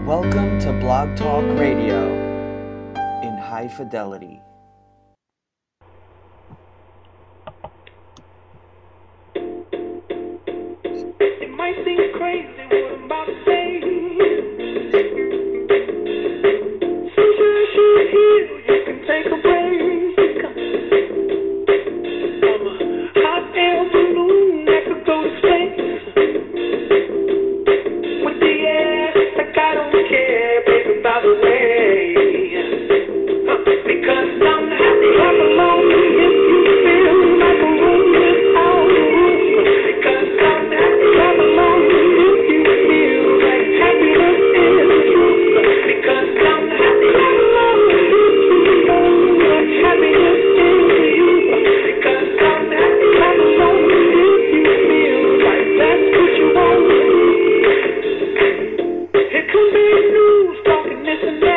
Welcome to Blog Talk Radio in high fidelity. It might seem crazy what I'm about to say. Sunshine should heal, you can take a break. I'm a hot air balloon that could go to space. With the air, like I don't care, baby, by the way. Because I'm happy, I'm alone if you feel like a room without a roof. Because I'm happy, I'm alone if you feel like happiness is the truth. Because I'm happy, I'm alone if you know that happiness is you. Because I'm happy, I'm alone if you feel like that's what you want. Here comes big news talking this and that.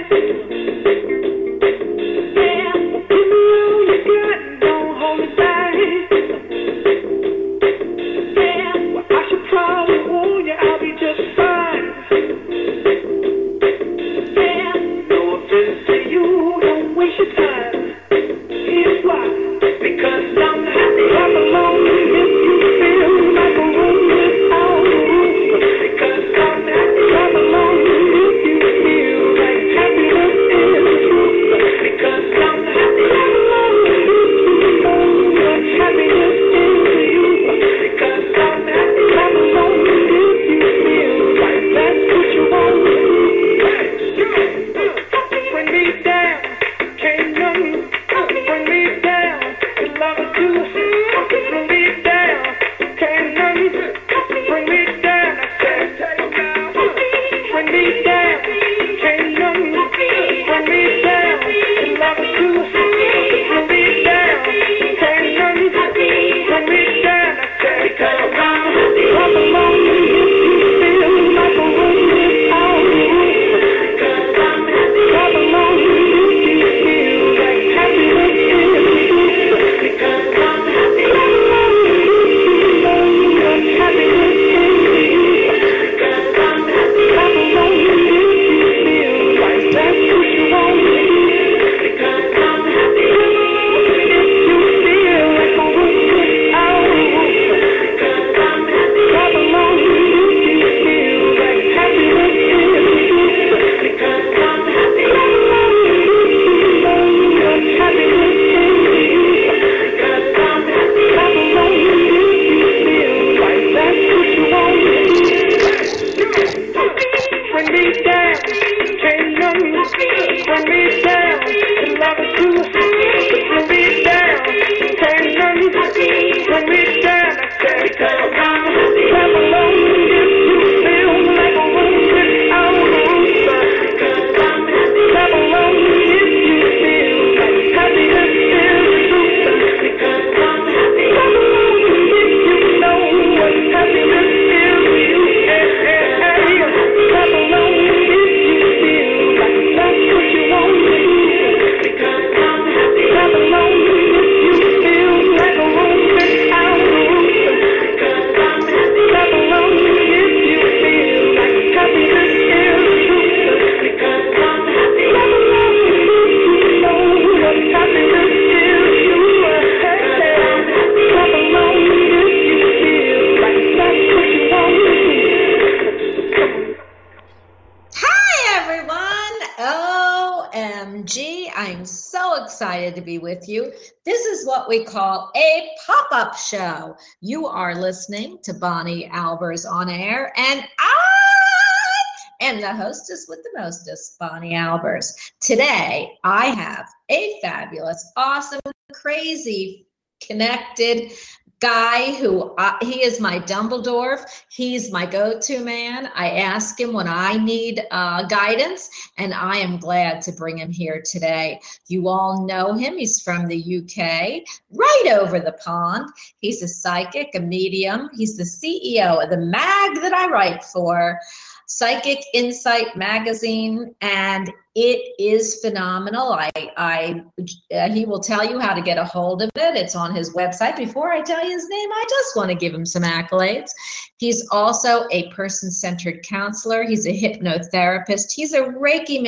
To be with you. This is what we call a pop-up show. You are listening to Bonnie Albers on air, and I am the hostess with the mostest, Bonnie Albers. Today, I have a fabulous, awesome, crazy, connected guy who he is my Dumbledore. He's my go-to man. I ask him when I need guidance, and I am glad to bring him here today. You all know him. He's from the UK, right over the pond. He's a psychic, a medium. He's the CEO of the mag that I write for, Psychic Insight magazine, and it is phenomenal. He will tell you how to get a hold of it. It's on his website. Before I tell you his name, I just want to give him some accolades. He's also a person-centered counselor. He's a hypnotherapist. He's a Reiki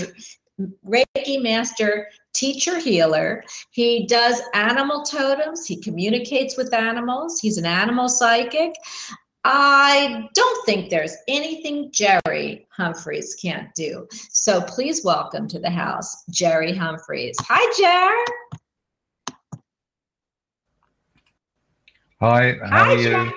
master teacher healer. He does animal totems. He communicates with animals. He's an animal psychic. I don't think there's anything Jerry Humphreys can't do. So please welcome to the house, Jerry Humphreys. Hi, Jer. Hi, how are you? Jerry.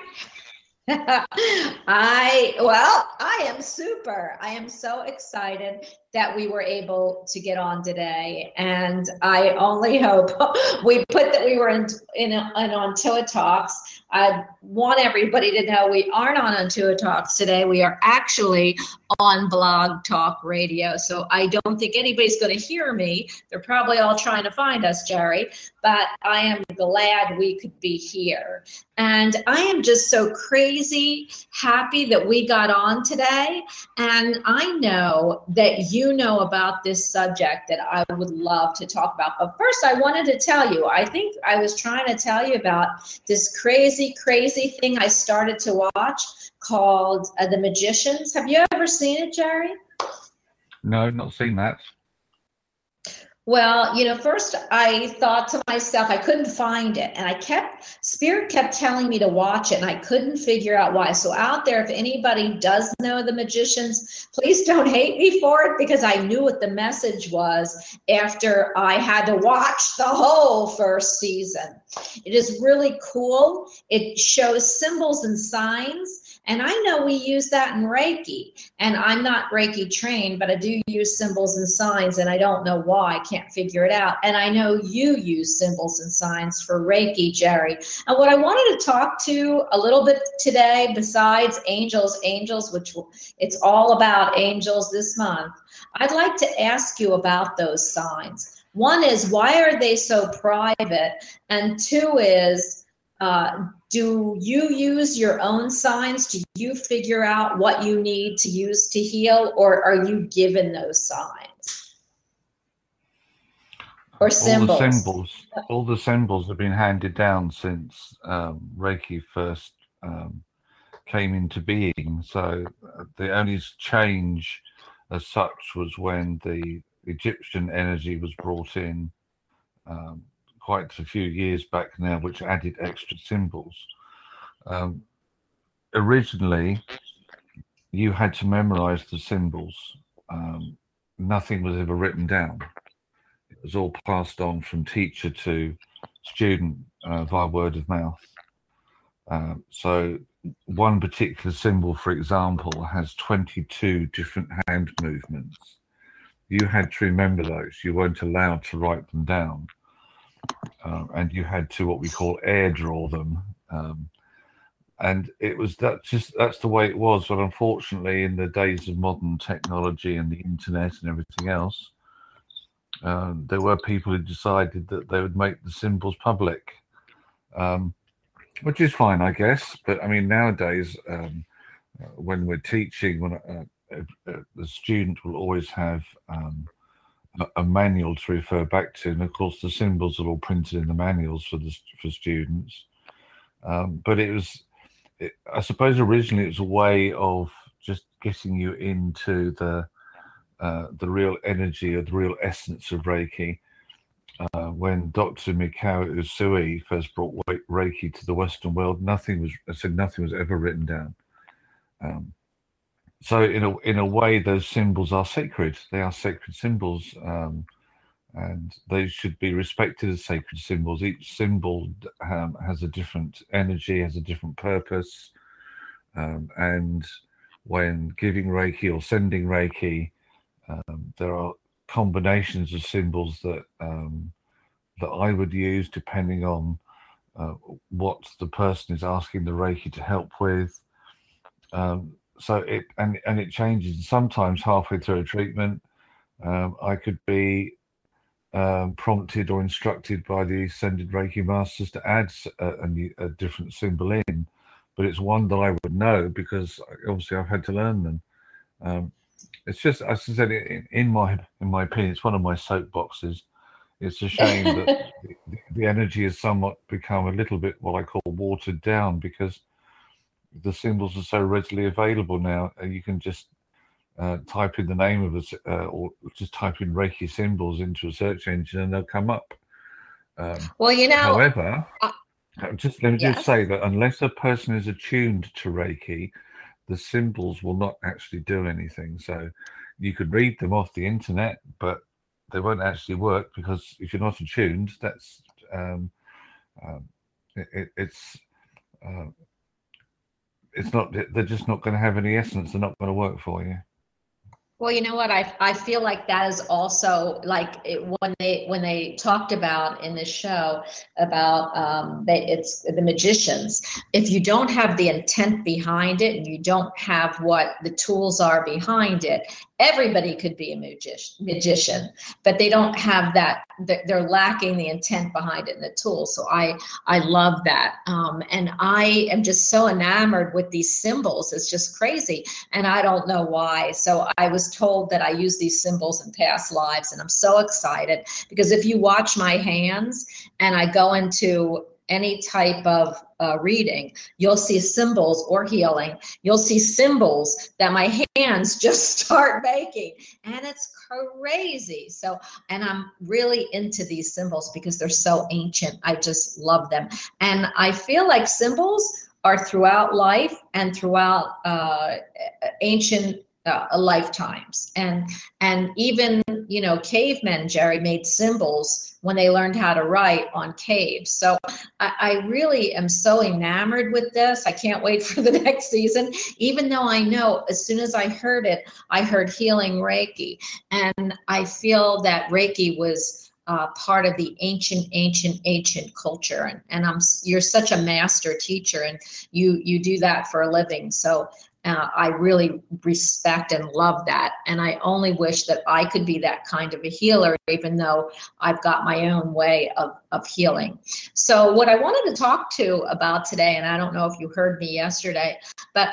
I am super. I am so excited that we were able to get on today, and I only hope we put that we were on Tua Talks. I want everybody to know we aren't on Tua Talks today. We are actually on Blog Talk Radio, so I don't think anybody's going to hear me. They're probably all trying to find us, Jerry, but I am glad we could be here. And I am just so crazy happy that we got on today. And I know that you know about this subject that I would love to talk about. But first, I wanted to tell you, I think I was trying to tell you about this crazy thing I started to watch called The Magicians. Have you ever seen it, Jerry? No, not seen that. Well, first I thought to myself, I couldn't find it. And Spirit kept telling me to watch it, and I couldn't figure out why. So out there, if anybody does know The Magicians, please don't hate me for it, because I knew what the message was after I had to watch the whole first season. It is really cool. It shows symbols and signs. And I know we use that in Reiki, and I'm not Reiki trained, but I do use symbols and signs, and I don't know why. I can't figure it out. And I know you use symbols and signs for Reiki, Jerry. And what I wanted to talk to a little bit today, besides angels, which it's all about angels this month, I'd like to ask you about those signs. One is, why are they so private? And two is, do you use your own signs? Do you figure out what you need to use to heal, or are you given those signs or symbols? All the symbols have been handed down since Reiki first came into being. So the only change as such was when the Egyptian energy was brought in quite a few years back now, which added extra symbols. Originally, you had to memorize the symbols. Nothing was ever written down. It was all passed on from teacher to student via word of mouth. So one particular symbol, for example, has 22 different hand movements. You had to remember those. You weren't allowed to write them down. And you had to what we call air draw them, and it was that's the way it was. But unfortunately, in the days of modern technology and the internet and everything else, there were people who decided that they would make the symbols public, which is fine, I guess. But I mean, nowadays, when we're teaching, the student will always have a manual to refer back to, and of course the symbols are all printed in the manuals for students. But I suppose originally it was a way of just getting you into the real energy or the real essence of Reiki. When Dr. Mikao Usui first brought Reiki to the Western world, nothing was ever written down. So in a way, those symbols are sacred. They are sacred symbols, and they should be respected as sacred symbols. Each symbol has a different energy, has a different purpose, and when giving Reiki or sending Reiki, there are combinations of symbols that I would use depending on what the person is asking the Reiki to help with. So it changes. Sometimes halfway through a treatment, I could be prompted or instructed by the ascended Reiki masters to add a different symbol in, but it's one that I would know because obviously I've had to learn them. It's just, as I said, in my opinion, it's one of my soapboxes. It's a shame that the energy has somewhat become a little bit what I call watered down, because the symbols are so readily available now. You can just type in the name of it, or just type in Reiki symbols into a search engine, and they'll come up. Well, However, let me yes. just say that unless a person is attuned to Reiki, the symbols will not actually do anything. So you could read them off the internet, but they won't actually work, because if you're not attuned, that's it's not. They're just not going to have any essence. They're not going to work for you. Well, you know what? I feel like that is also like when they talked about in this show about it's the magicians. If you don't have the intent behind it, and you don't have what the tools are behind it, everybody could be a magician, but they don't have that. They're lacking the intent behind it and the tools. So I love that, and I am just so enamored with these symbols. It's just crazy, and I don't know why. So I was told that I use these symbols in past lives, and I'm so excited, because if you watch my hands and I go into any type of reading, you'll see symbols, or healing, you'll see symbols that my hands just start making, and it's crazy. So, and I'm really into these symbols because they're so ancient. I just love them. And I feel like symbols are throughout life and throughout ancient lifetimes, and even cavemen, Jerry, made symbols when they learned how to write on caves. So I really am so enamored with this. I can't wait for the next season, even though I know as soon as I heard it, I heard healing Reiki, and I feel that Reiki was part of the ancient culture, and you're such a master teacher, and you do that for a living. So I really respect and love that. And I only wish that I could be that kind of a healer, even though I've got my own way of healing. So what I wanted to talk to about today, and I don't know if you heard me yesterday, but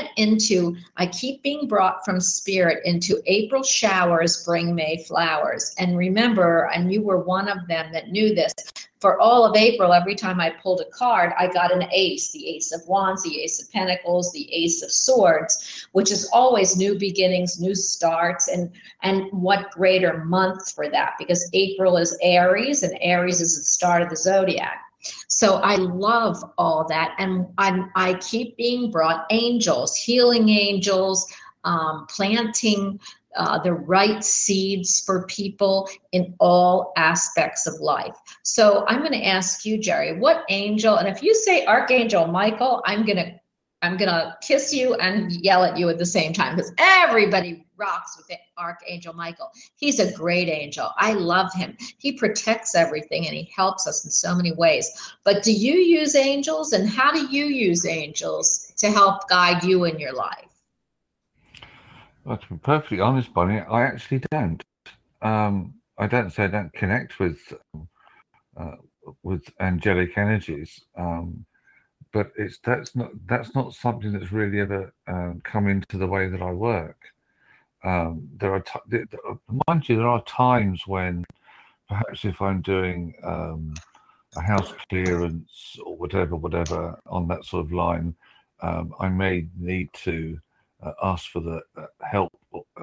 I keep being brought from spirit into April showers bring May flowers. And remember, and you were one of them that knew this, for all of April, every time I pulled a card, I got an ace, the Ace of Wands, the Ace of Pentacles, the Ace of Swords, which is always new beginnings, new starts, and what greater month for that, because April is Aries, and Aries is the start of the zodiac. So I love all that, and I keep being brought angels, healing angels, planting the right seeds for people in all aspects of life. So I'm going to ask you, Jerry, what angel, and if you say Archangel Michael, I'm going to kiss you and yell at you at the same time, because everybody rocks with Archangel Michael. He's a great angel. I love him. He protects everything, and he helps us in so many ways. But do you use angels, and how do you use angels to help guide you in your life? Well, to be perfectly honest, Bonnie, I actually don't. I don't say I don't connect with angelic energies, but that's not something that's really ever come into the way that I work. There are mind you, there are times when perhaps if I'm doing a house clearance or whatever on that sort of line, I may need to ask for the help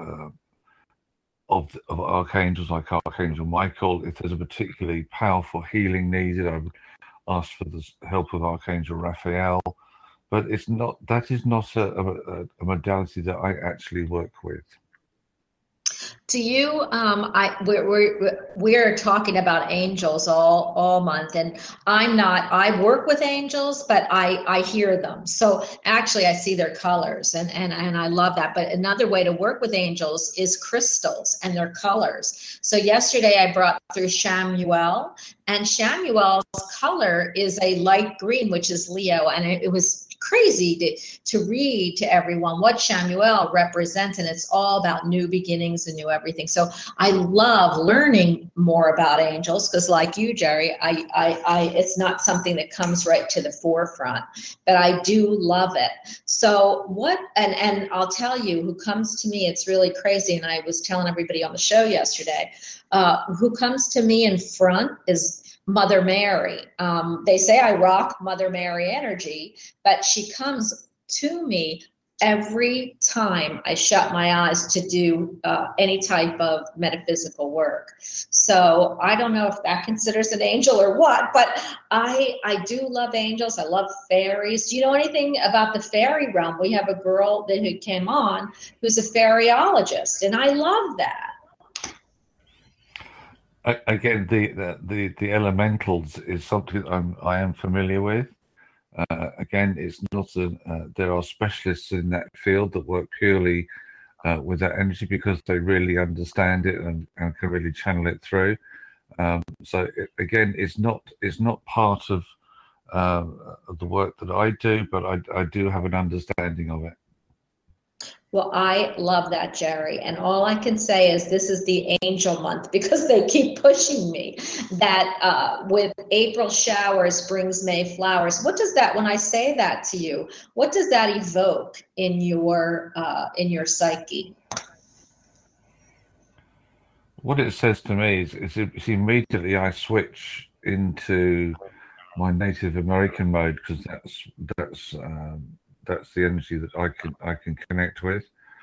of archangels like Archangel Michael. If there's a particularly powerful healing needed, I would ask for the help of Archangel Raphael. But that is not a modality that I actually work with. Do you? We're talking about angels all month, and I'm not. I work with angels, but I hear them. So actually, I see their colors, and I love that. But another way to work with angels is crystals and their colors. So yesterday, I brought through Shamuel, and Shamuel's color is a light green, which is Leo, and it was crazy to read to everyone what Shamuel represents, and it's all about new beginnings and new everything. So I love learning more about angels because, like you, Jerry, I it's not something that comes right to the forefront, but I do love it. So what, and I'll tell you, who comes to me, it's really crazy, and I was telling everybody on the show yesterday, who comes to me in front is Mother Mary. They say I rock Mother Mary energy, but she comes to me every time I shut my eyes to do any type of metaphysical work. So I don't know if that considers an angel or what, but I do love angels. I love fairies. Do you know anything about the fairy realm? We have a girl who came on who's a fairyologist, and I love that. Again, the elementals is something I am familiar with. Again, it's not there are specialists in that field that work purely with that energy because they really understand it and can really channel it through. Again, it's not part of the work that I do, but I do have an understanding of it. Well, I love that, Jerry. And all I can say is this is the angel month because they keep pushing me that with April showers brings May flowers. What does that, when I say that to you, what does that evoke in your psyche? What it says to me is immediately I switch into my Native American mode because that's the energy that I can connect with.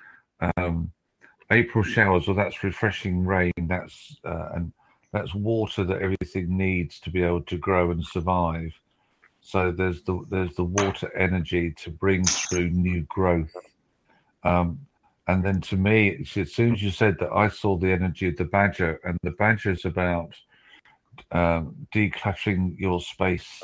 April showers, well, that's refreshing rain. That's water that everything needs to be able to grow and survive. So there's the water energy to bring through new growth. And then to me, as soon as you said that, I saw the energy of the badger, and the badger is about decluttering your space,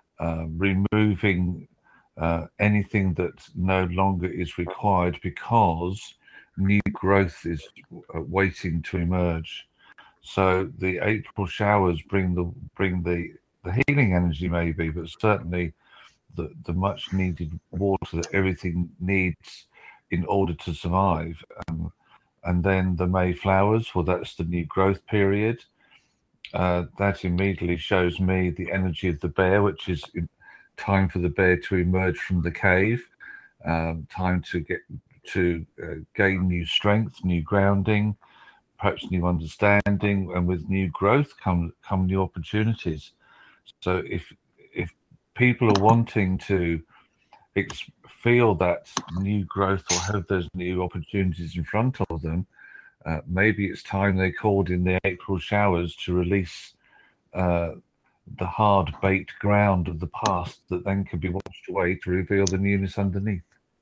removing anything that no longer is required because new growth is waiting to emerge. So the April showers bring the healing energy, maybe, but certainly the much needed water that everything needs in order to survive. And then the May flowers, well, that's the new growth period. That immediately shows me the energy of the bear, which is time for the bear to emerge from the cave, time to gain new strength, new grounding, perhaps new understanding, and with new growth come new opportunities. So if people are wanting to feel that new growth or have those new opportunities in front of them, maybe it's time they called in the April showers to release the hard baked ground of the past that then can be washed away to reveal the newness underneath.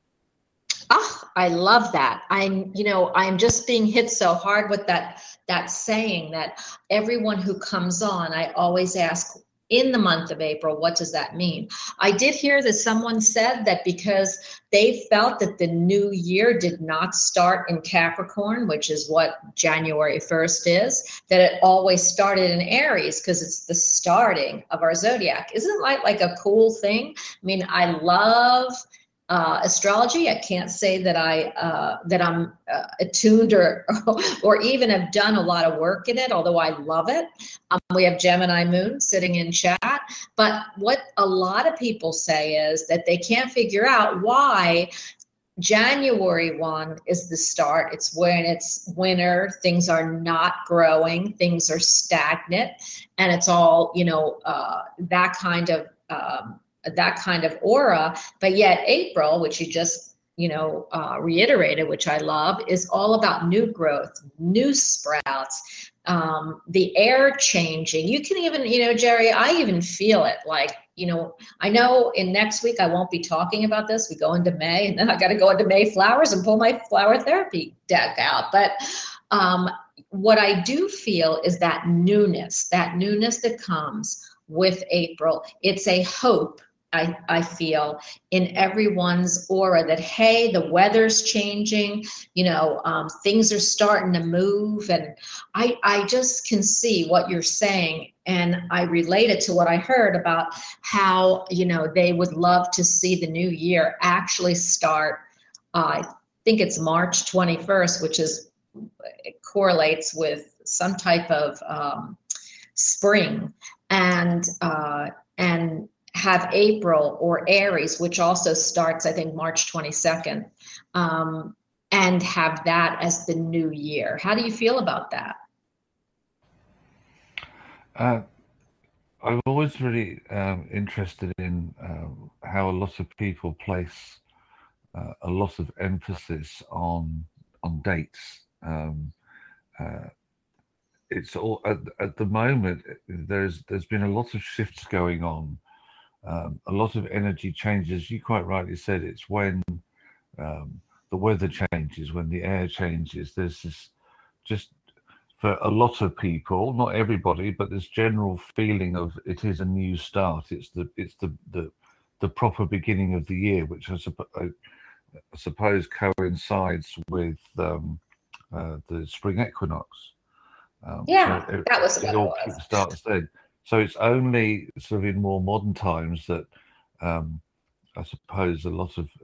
Oh, I love that. I'm just being hit so hard with that saying that everyone who comes on, I always ask in the month of April, what does that mean? I did hear that someone said that because they felt that the new year did not start in Capricorn, which is what January 1st is, that it always started in Aries because it's the starting of our zodiac. Isn't that like a cool thing? I mean, I love astrology. I can't say that I'm attuned or even have done a lot of work in it, although I love it. We have Gemini Moon sitting in chat, but what a lot of people say is that they can't figure out why January 1 is the start. It's when it's winter, things are not growing, things are stagnant, and it's all, that kind of aura. But yet April, which you just reiterated, which I love, is all about new growth, new sprouts, the air changing. You can even, Jerry, I even feel it. Like, I know in next week I won't be talking about this. We go into May, and then I got to go into May flowers and pull my flower therapy deck out. But what I do feel is that newness that comes with April. It's a hope, I feel, in everyone's aura that, hey, the weather's changing, things are starting to move. And I just can see what you're saying And I related to what I heard about how, they would love to see the new year actually start. I think it's March 21st, which it correlates with some type of spring, and have April or Aries, which also starts, I think, March 22nd, and have that as the new year. How do you feel about that? I'm always really interested in how a lot of people place a lot of emphasis on dates. It's all at the moment. There's been a lot of shifts going on, a lot of energy changes. You quite rightly said it's when the weather changes, when the air changes. There's this just. For a lot of people, not everybody, but this general feeling of it is a new start. It's the proper beginning of the year, which I suppose coincides with the spring equinox. That was it all starts then. So it's only sort of in more modern times that I suppose a lot of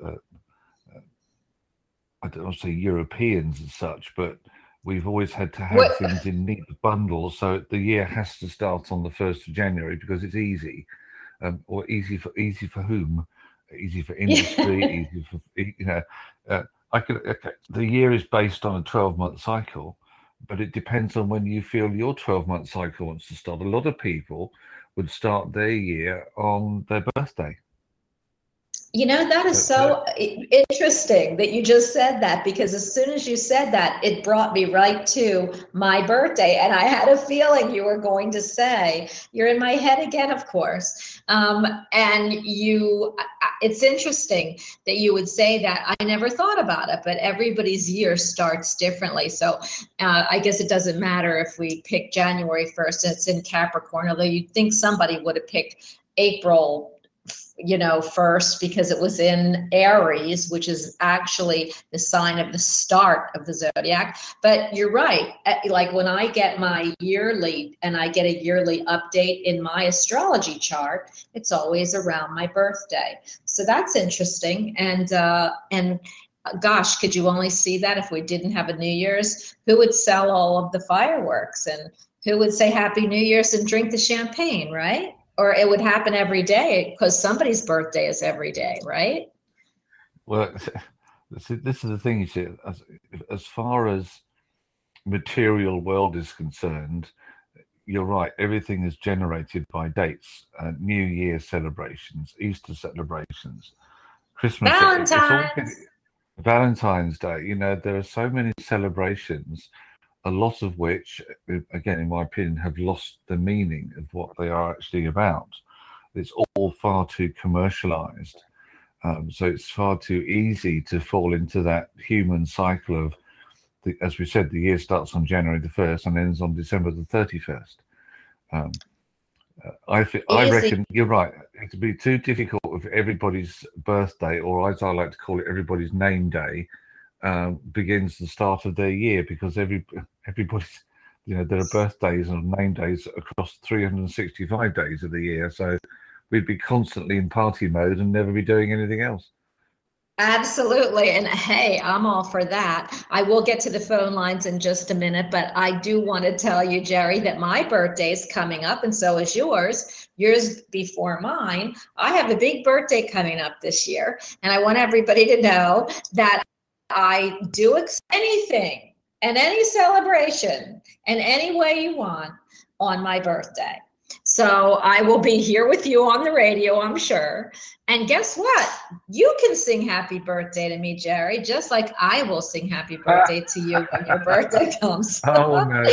I don't want to say Europeans as such, but we've always had to have things in neat bundles, so the year has to start on the 1st of January because it's easy, or easy for whom? Easy for industry, easy for the year is based on a 12-month cycle, but it depends on when you feel your 12-month cycle wants to start. A lot of people would start their year on their birthday. That is so interesting that you just said that, because as soon as you said that, it brought me right to my birthday. And I had a feeling you were going to say, you're in my head again, of course. It's interesting that you would say that. I never thought about it, but everybody's year starts differently. So I guess it doesn't matter if we pick January 1st and it's in Capricorn, although you'd think somebody would have picked April 1st, because it was in Aries, which is actually the sign of the start of the zodiac. But you're right. Like when I get my yearly, and I get a yearly update in my astrology chart, it's always around my birthday. So that's interesting. And gosh, could you only see that if we didn't have a New Year's? Who would sell all of the fireworks, and who would say Happy New Year's and drink the champagne, right? Or it would happen every day because somebody's birthday is every day, right? Well, this is the thing, you see, as far as material world is concerned, you're right. Everything is generated by dates, New Year celebrations, Easter celebrations, Christmas, Valentine's Day. There are so many celebrations, a lot of which, again, in my opinion, have lost the meaning of what they are actually about. It's all far too commercialized. So it's far too easy to fall into that human cycle of, as we said, the year starts on January the 1st and ends on December the 31st. I reckon you're right. It'd be too difficult if everybody's birthday, or as I like to call it, everybody's name day, begins the start of their year, because everybody's, there are birthdays and name days across 365 days of the year. So we'd be constantly in party mode and never be doing anything else. Absolutely. And hey, I'm all for that. I will get to the phone lines in just a minute, but I do want to tell you, Jerry, that my birthday is coming up, and so is yours before mine. I have a big birthday coming up this year, and I want everybody to know that I do accept anything and any celebration in any way you want on my birthday. So I will be here with you on the radio, I'm sure. And guess what? You can sing happy birthday to me, Jerry, just like I will sing happy birthday to you when your birthday comes. Oh, no.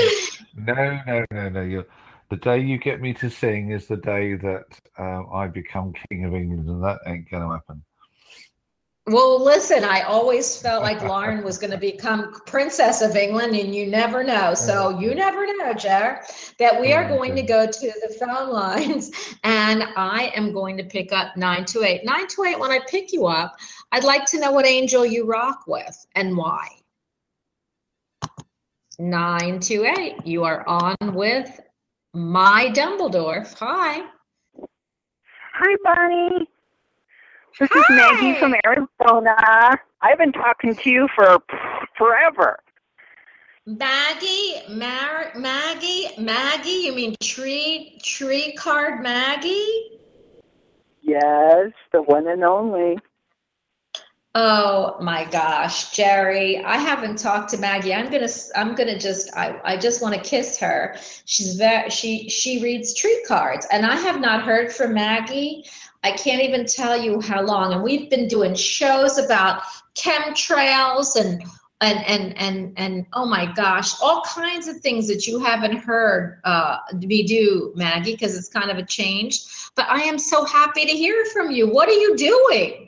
The day you get me to sing is the day that I become King of England, and that ain't going to happen. Well, listen, I always felt like Lauren was going to become Princess of England, and you never know. So you never know, Jer, that we are going to go to the phone lines, and I am going to pick up 928. 928, when I pick you up, I'd like to know what angel you rock with and why. 928, you are on with My Dumbledore. Hi. Hi, Bonnie. This is Maggie from Arizona. I've been talking to you for forever. Maggie, Maggie, you mean tree card Maggie? Yes, the one and only. Oh my gosh, Jerry, I haven't talked to Maggie. I just want to kiss her. She reads tree cards, and I have not heard from Maggie. I can't even tell you how long. And we've been doing shows about chemtrails and oh my gosh, all kinds of things that you haven't heard me do, Maggie, because it's kind of a change. But I am so happy to hear from you. What are you doing?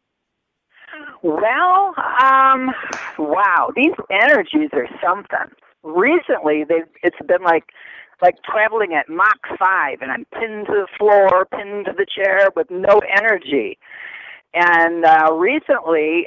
Well, wow, these energies are something. Recently, it's been like traveling at Mach 5, and I'm pinned to the floor, pinned to the chair with no energy. And recently,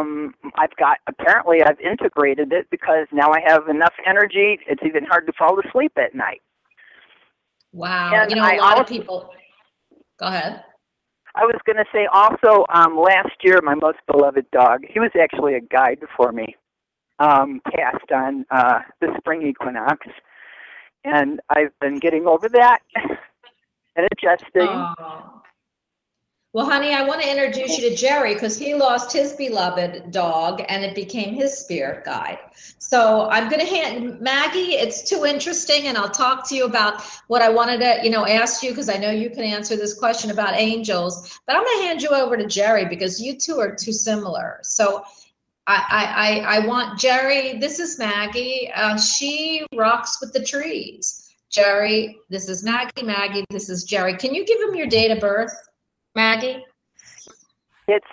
I've integrated it because now I have enough energy. It's even hard to fall asleep at night. Wow. And a lot of people. Go ahead. I was going to say also, last year, my most beloved dog, he was actually a guide for me, passed on the spring equinox. And I've been getting over that and adjusting. Oh. Well, honey, I want to introduce you to Jerry because he lost his beloved dog and it became his spirit guide. So I'm going to hand Maggie, it's too interesting, and I'll talk to you about what I wanted to, ask you, because I know you can answer this question about angels, but I'm going to hand you over to Jerry because you two are too similar. So I want Jerry, this is Maggie. She rocks with the trees. Jerry, this is Maggie, this is Jerry. Can you give him your date of birth, Maggie? It's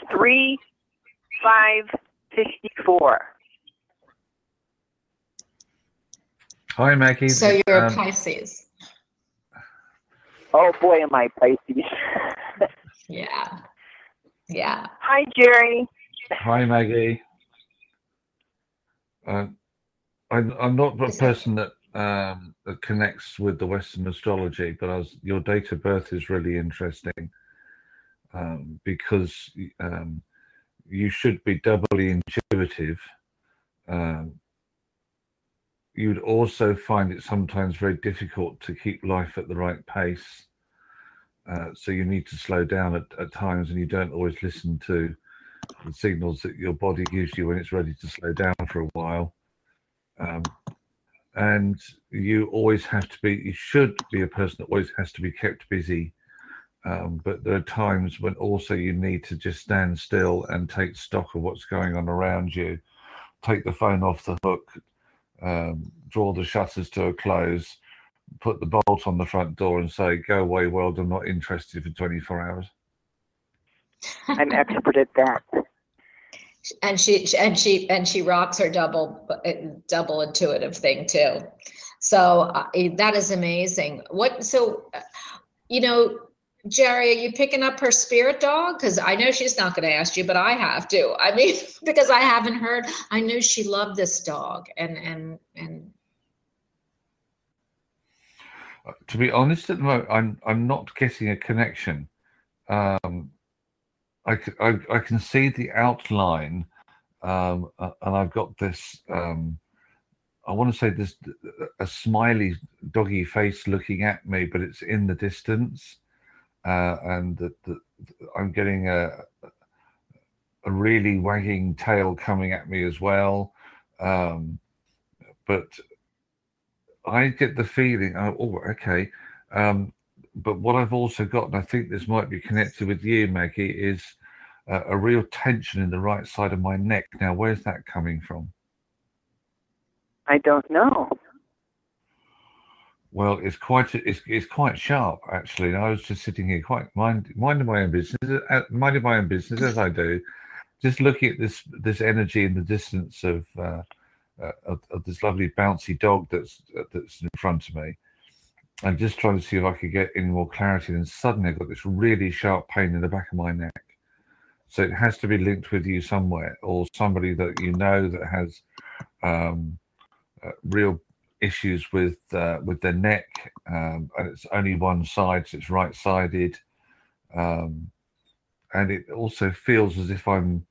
3/5/54. Hi, Maggie. So you're a Pisces. Oh boy, am I Pisces. Yeah. Hi, Jerry. Hi, Maggie. I'm not a person that connects with the Western astrology, but your date of birth is really interesting. Because you should be doubly intuitive. You'd also find it sometimes very difficult to keep life at the right pace. So you need to slow down at times, and you don't always listen to the signals that your body gives you when it's ready to slow down for a while. And you should be a person that always has to be kept busy. But there are times when also you need to just stand still and take stock of what's going on around you, take the phone off the hook, draw the shutters to a close, put the bolt on the front door and say, go away, world, I'm not interested for 24 hours. I'm expert at that. And she rocks her double intuitive thing too. So that is amazing. Jerry, are you picking up her spirit dog? Because I know she's not going to ask you, but I have to. I mean, because I haven't heard. I knew she loved this dog, and. To be honest, at the moment, I'm not getting a connection. I can see the outline, and I've got this. I want to say this a smiley doggy face looking at me, but it's in the distance. And I'm getting a really wagging tail coming at me as well. But I get the feeling, okay. But what I've also got, and I think this might be connected with you, Maggie, is a real tension in the right side of my neck. Now, where's that coming from? I don't know. Well, it's quite sharp, actually. I was just sitting here, quite minding my own business, as I do, just looking at this energy in the distance of this lovely bouncy dog that's in front of me, and just trying to see if I could get any more clarity. And suddenly, I've got this really sharp pain in the back of my neck. So it has to be linked with you somewhere, or somebody that you know that has real issues with their neck, and it's only one side, so it's right-sided, and it also feels as if I'm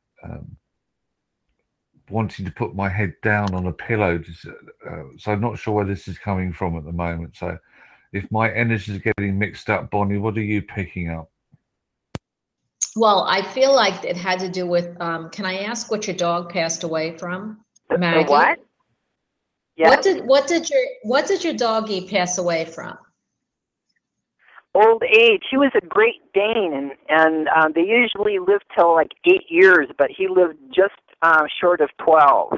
wanting to put my head down on a pillow. So I'm not sure where this is coming from at the moment. So if my energy is getting mixed up, Bonnie, what are you picking up? Well, I feel like it had to do with, can I ask what your dog passed away from? Maggie? The what? Yeah. What did your doggie pass away from? Old age. He was a Great Dane, and they usually live till like 8 years, but he lived just short of 12.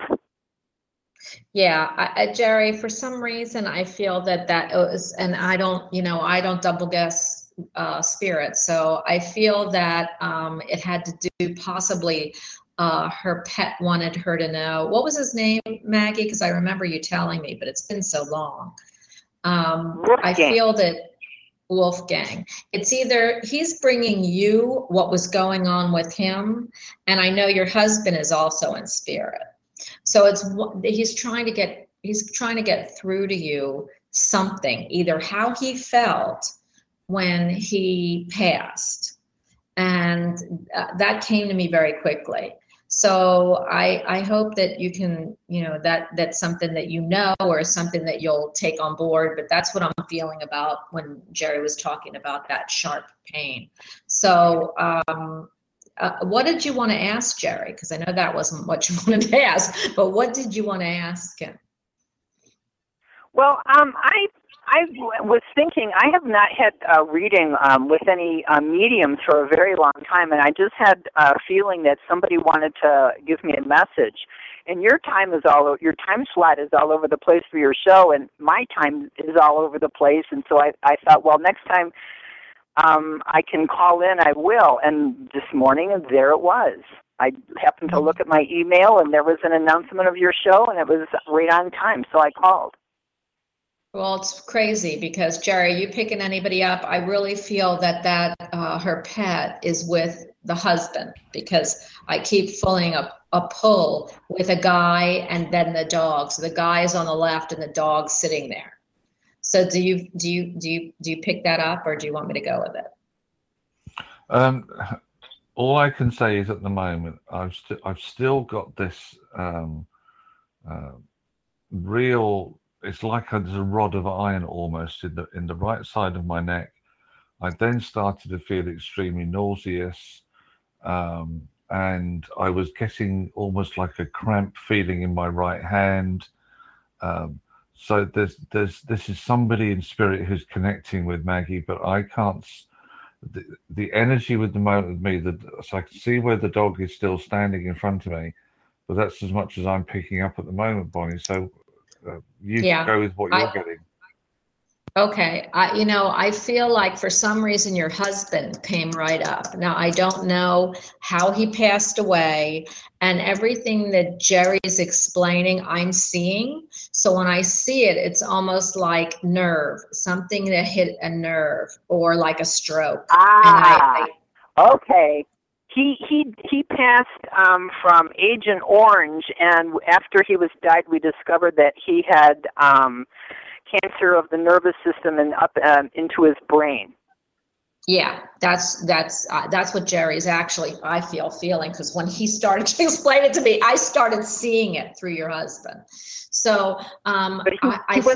Yeah, Jerry, for some reason, I feel that was, and I don't double guess spirit. So I feel that it had to do possibly her pet wanted her to know. What was his name, Maggie? Because I remember you telling me, but it's been so long. I feel that Wolfgang. It's either he's bringing you what was going on with him, and I know your husband is also in spirit. So he's trying to get through to you something, either how he felt when he passed, and that came to me very quickly. So I hope that you can, that's something that or something that you'll take on board, but that's what I'm feeling about when Jerry was talking about that sharp pain. So what did you want to ask Jerry? Because I know that wasn't what you wanted to ask, but what did you want to ask him? Well, I was thinking, I have not had a reading with any mediums for a very long time, and I just had a feeling that somebody wanted to give me a message. And your time slot is all over the place for your show, and my time is all over the place. And so I thought, well, next time I can call in, I will. And this morning, there it was. I happened to look at my email, and there was an announcement of your show, and it was right on time, so I called. Well, it's crazy because, Jerry, you picking anybody up, I really feel that her pet is with the husband, because I keep feeling a pull with a guy and then the dog. So the guy is on the left and the dog's sitting there. So do you pick that up, or do you want me to go with it? All I can say is at the moment, I've still got this real. It's like there's a rod of iron almost in the right side of my neck. I then started to feel extremely nauseous, and I was getting almost like a cramp feeling in my right hand. So this is somebody in spirit who's connecting with Maggie, but I can't. The energy with the moment with me, so I can see where the dog is still standing in front of me, but that's as much as I'm picking up at the moment, Bonnie. So. You go with what you're getting. Okay. I feel like for some reason your husband came right up. Now, I don't know how he passed away, and everything that Jerry's explaining, I'm seeing. So when I see it, it's almost like nerve, something that hit a nerve, or like a stroke. Okay. He passed from Agent Orange, and after he was died, we discovered that he had cancer of the nervous system and up into his brain. Yeah, that's what Jerry's actually, I feel, feeling, because when he started to explain it to me, I started seeing it through your husband. So but I was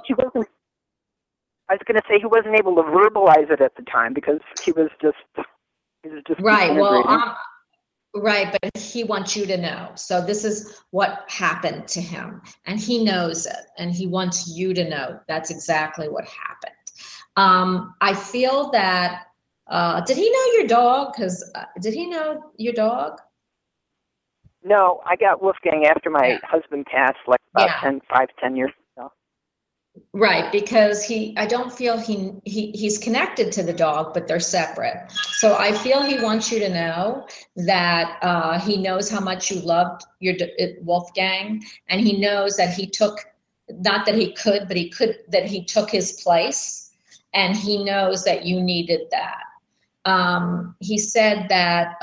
going to say he wasn't able to verbalize it at the time because he was just right. Well, right, but he wants you to know. So this is what happened to him, and he knows it, and he wants you to know that's exactly what happened. I feel that. Did he know your dog? Did he know your dog? No, I got Wolfgang after my husband passed, like about 10 years ago. Right, because I don't feel he's connected to the dog, but they're separate. So I feel he wants you to know that he knows how much you loved your Wolfgang, and he knows that he took, not that he could, but that he took his place, and he knows that you needed that. He said that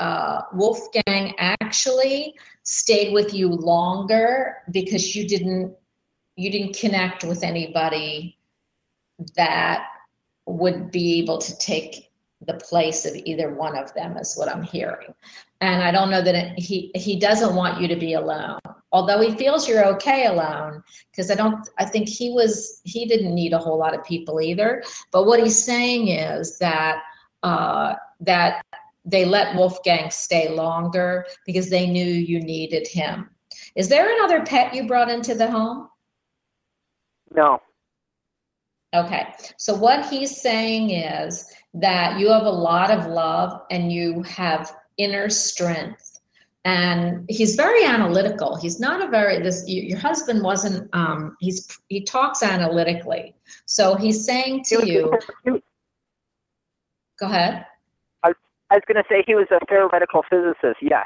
Wolfgang actually stayed with you longer because you didn't you didn't connect with anybody that would be able to take the place of either one of them, is what I'm hearing. And I don't know that he doesn't want you to be alone, although he feels you're okay alone, because I think he didn't need a whole lot of people either. But what he's saying is that that they let Wolfgang stay longer because they knew you needed him. Is there another pet you brought into the home? No. Okay, so what he's saying is that you have a lot of love and you have inner strength. And he's very analytical. He's not your husband wasn't, he talks analytically. So he's saying to you, go ahead. I was going to say he was a theoretical physicist, yes.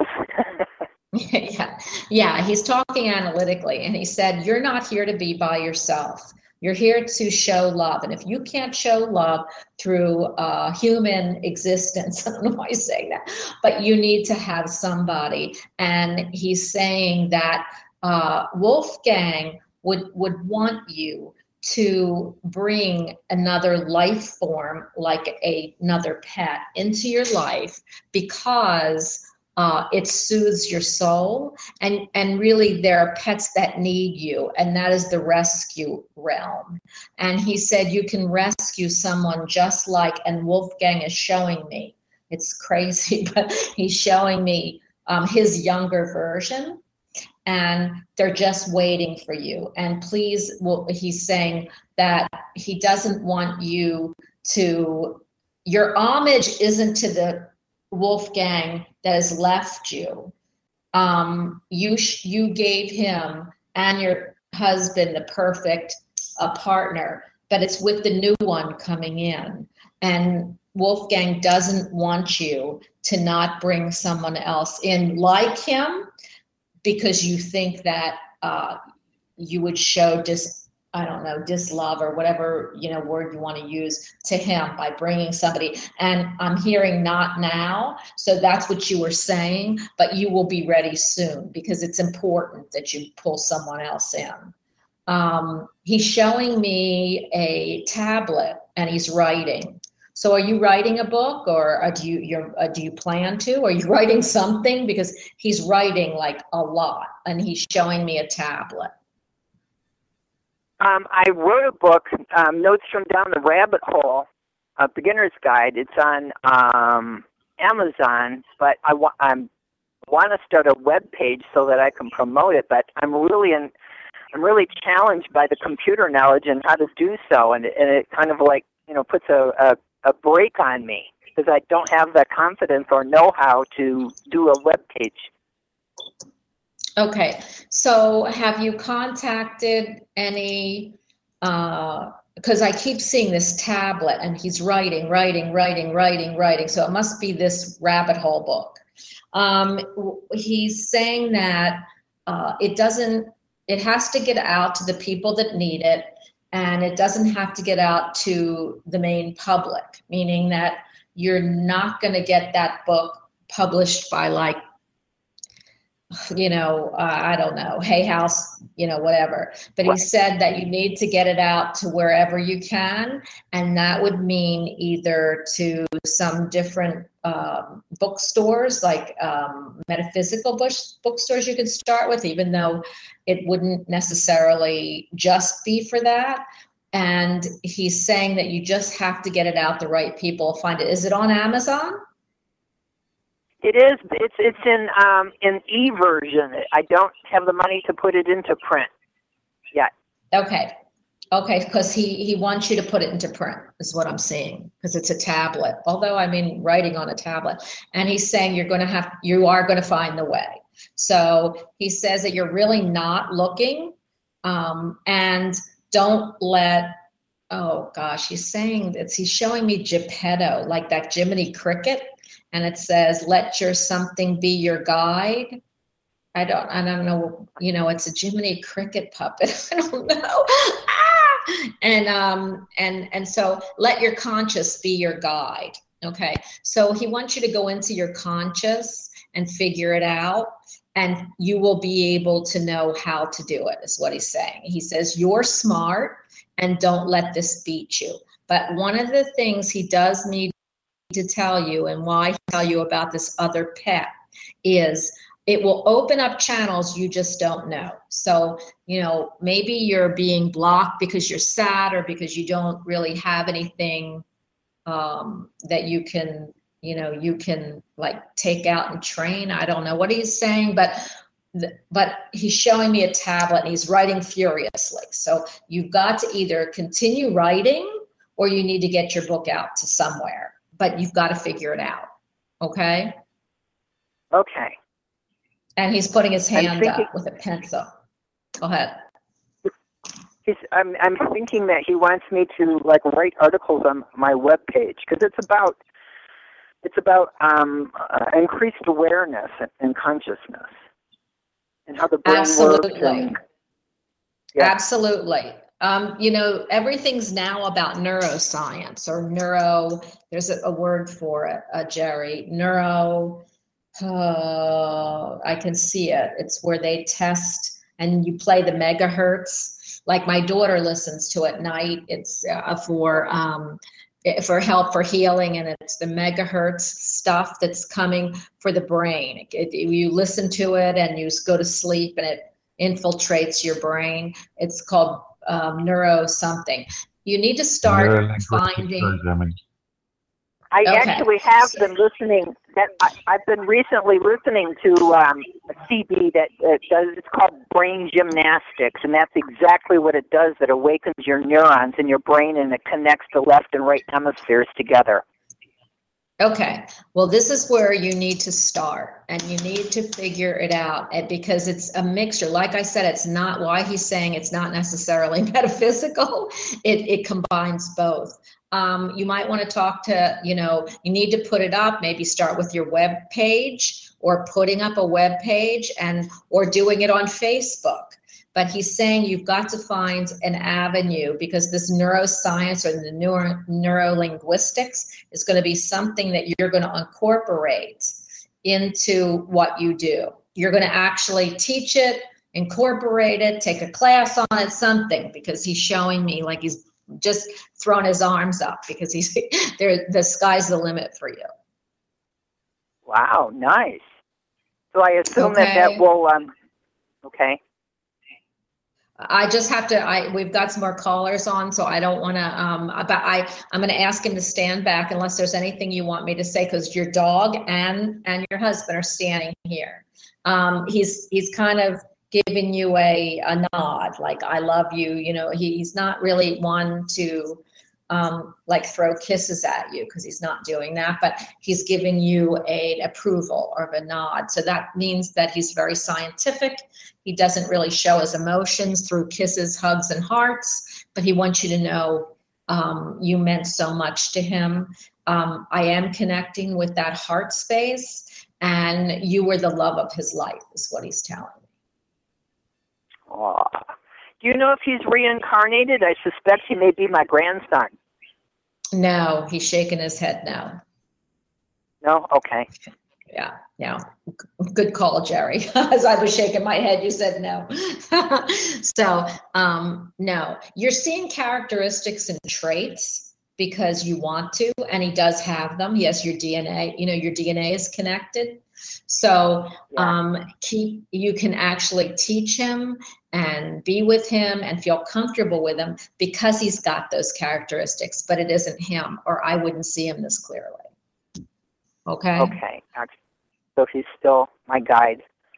Yeah, he's talking analytically. And he said, you're not here to be by yourself. You're here to show love. And if you can't show love through human existence, I don't know why he's saying that, but you need to have somebody. And he's saying that Wolfgang would want you to bring another life form, like another pet, into your life, because it soothes your soul, and really there are pets that need you, and that is the rescue realm. And he said you can rescue someone just like, and Wolfgang is showing me, it's crazy, but he's showing me his younger version, and they're just waiting for you. And please, he's saying that he doesn't want you to, your homage isn't to the Wolfgang that has left you. You gave him and your husband the perfect partner, but it's with the new one coming in. And Wolfgang doesn't want you to not bring someone else in like him, because you think that you would show dislove or whatever, word you want to use to him by bringing somebody. And I'm hearing not now. So that's what you were saying, but you will be ready soon, because it's important that you pull someone else in. He's showing me a tablet and he's writing. So are you writing a book, or do you plan to? Are you writing something? Because he's writing like a lot, and he's showing me a tablet. I wrote a book, Notes from Down the Rabbit Hole, a beginner's guide. It's on Amazon, but I want to start a web page so that I can promote it. But I'm really challenged by the computer knowledge and how to do so, and it kind of like puts a brake on me, because I don't have the confidence or know-how to do a web page. Okay, so have you contacted any, because I keep seeing this tablet and he's writing, so it must be this rabbit hole book. He's saying that it has to get out to the people that need it, and it doesn't have to get out to the main public, meaning that you're not going to get that book published by like, I don't know, Hay House, whatever. But he said that you need to get it out to wherever you can. And that would mean either to some different bookstores, like metaphysical bookstores you could start with, even though it wouldn't necessarily just be for that. And he's saying that you just have to get it out, the right people find it. Is it on Amazon? It is. It's in e-version. I don't have the money to put it into print yet. Okay, because he wants you to put it into print, is what I'm seeing, because it's a tablet. Although, writing on a tablet. And he's saying you are going to find the way. So he says that you're really not looking, and don't let, oh gosh, he's showing me Geppetto, like that Jiminy Cricket. And it says, let your something be your guide. I don't know, it's a Jiminy Cricket puppet. I don't know. And so let your conscious be your guide. Okay. So he wants you to go into your conscious and figure it out. and you will be able to know how to do it, is what he's saying. He says, you're smart and don't let this beat you. But one of the things he does need to tell you, and why he tell you about this other pet, is it will open up channels you just don't know. So, maybe you're being blocked because you're sad, or because you don't really have anything that you can, you can like take out and train. I don't know what he's saying, but he's showing me a tablet and he's writing furiously. So you've got to either continue writing or you need to get your book out to somewhere, but you've got to figure it out. Okay. Okay. And he's putting his hand up with a pencil. Go ahead. I'm thinking that he wants me to write articles on my webpage, because it's about increased awareness and consciousness and how the brain works. And, yeah. Absolutely. Everything's now about neuroscience or there's a word for it, Jerry, I can see it. It's where they test and you play the megahertz. Like my daughter listens to at night. It's for help for healing, and it's the megahertz stuff that's coming for the brain. You listen to it and you go to sleep and it infiltrates your brain. It's called neuro something. You need to start finding. I actually have been listening. I've been recently listening to a CD that does. It's called brain gymnastics, and that's exactly what it does. It awakens your neurons in your brain, and it connects the left and right hemispheres together. Okay. Well, this is where you need to start, and you need to figure it out, because it's a mixture. Like I said, it's not why he's saying it's not necessarily metaphysical. It combines both. You might want to talk to, you need to put it up, maybe start with your web page or putting up a web page or doing it on Facebook. But he's saying you've got to find an avenue, because this neuroscience or the neurolinguistics is going to be something that you're going to incorporate into what you do. You're going to actually teach it, incorporate it, take a class on it, something, because he's showing me like he's just thrown his arms up, because he's there. The sky's the limit for you. Wow, nice. So I assume that will. Okay. I just have to. We've got some more callers on, so I don't want to. But I'm going to ask him to stand back unless there's anything you want me to say, because your dog and your husband are standing here. He's kind of giving you a nod, like I love you. He's not really one to throw kisses at you, because he's not doing that, but he's giving you an approval or a nod. So that means that he's very scientific. He doesn't really show his emotions through kisses, hugs, and hearts, but he wants you to know you meant so much to him. I am connecting with that heart space, and you were the love of his life, is what he's telling me. Oh. Do you know if he's reincarnated? I suspect he may be my grandson. No, he's shaking his head no. No? Okay. Yeah. Good call, Jerry. As I was shaking my head, you said no. So, no. You're seeing characteristics and traits because you want to, and he does have them. He has your DNA. Your DNA is connected. So you can actually teach him and be with him and feel comfortable with him, because he's got those characteristics, but it isn't him, or I wouldn't see him this clearly. Okay? Okay. So he's still my guide.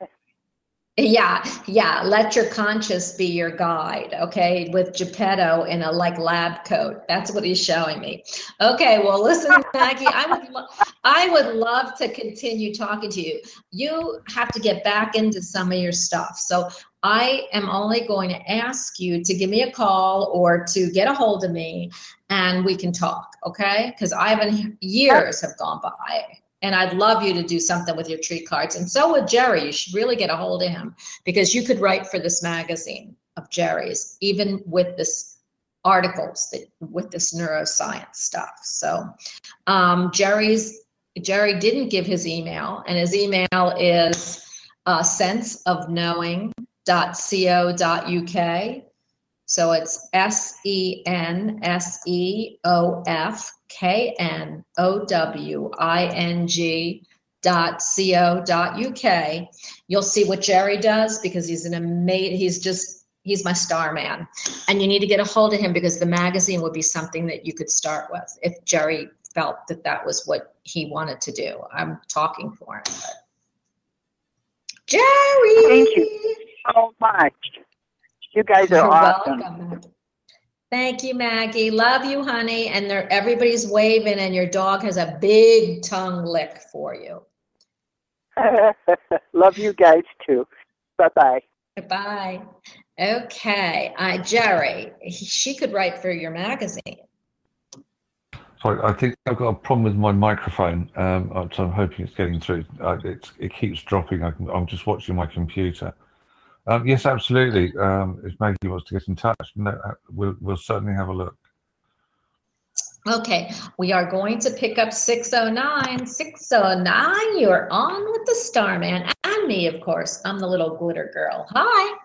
Yeah. Let your conscious be your guide, okay? With Geppetto in a lab coat. That's what he's showing me. Okay, well, listen, Maggie, I would love to continue talking to you. You have to get back into some of your stuff. So I am only going to ask you to give me a call or to get a hold of me, and we can talk, okay? Because years have gone by. And I'd love you to do something with your tree cards. And so would Jerry. You should really get a hold of him, because you could write for this magazine of Jerry's, even with this articles, with this neuroscience stuff. So Jerry didn't give his email, and his email is senseofknowing.co.uk. So it's senseofknowing.co.uk. You'll see what Jerry does because he's an amazing, he's my star man. And you need to get a hold of him because the magazine would be something that you could start with if Jerry felt that that was what he wanted to do. I'm talking for him. But. Jerry! Thank you so much. You guys are You're awesome. welcome, Maggie. Thank you, Maggie. Love you, honey. And everybody's waving, and your dog has a big tongue lick for you. Love you guys too. Bye-bye. Bye. Okay. Jerry, she could write for your magazine. Sorry, I think I've got a problem with my microphone, so I'm hoping it's getting through. It keeps dropping. I'm just watching my computer. Yes, absolutely. If Maggie wants to get in touch, no, we'll certainly have a look. Okay, we are going to pick up 609. 609, you're on with the Starman and me, of course. I'm the little glitter girl. Hi.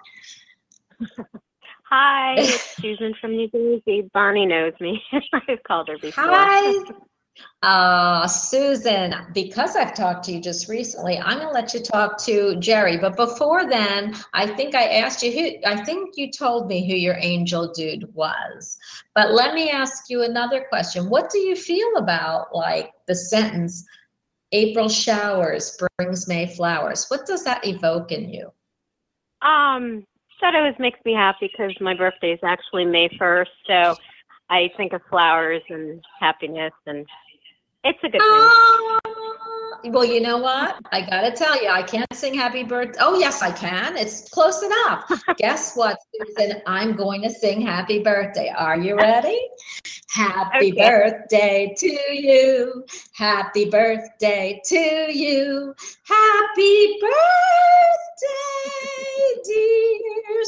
Hi, it's Susan from New Jersey. Bonnie knows me. I've called her before. Hi. Susan, because I've talked to you just recently, I'm going to let you talk to Jerry. But before then, I think I asked you I think you told me who your angel dude was. But let me ask you another question. What do you feel about like the sentence, April showers brings May flowers? What does that evoke in you? That always makes me happy because my birthday is actually May 1st. So I think of flowers and happiness, and it's a good thing. Well, you know what? I got to tell you, I can't sing happy birthday. Oh, yes, I can. It's close enough. Guess what, Susan? I'm going to sing happy birthday. Are you ready? Happy birthday to you. Happy birthday to you. Happy birthday, dear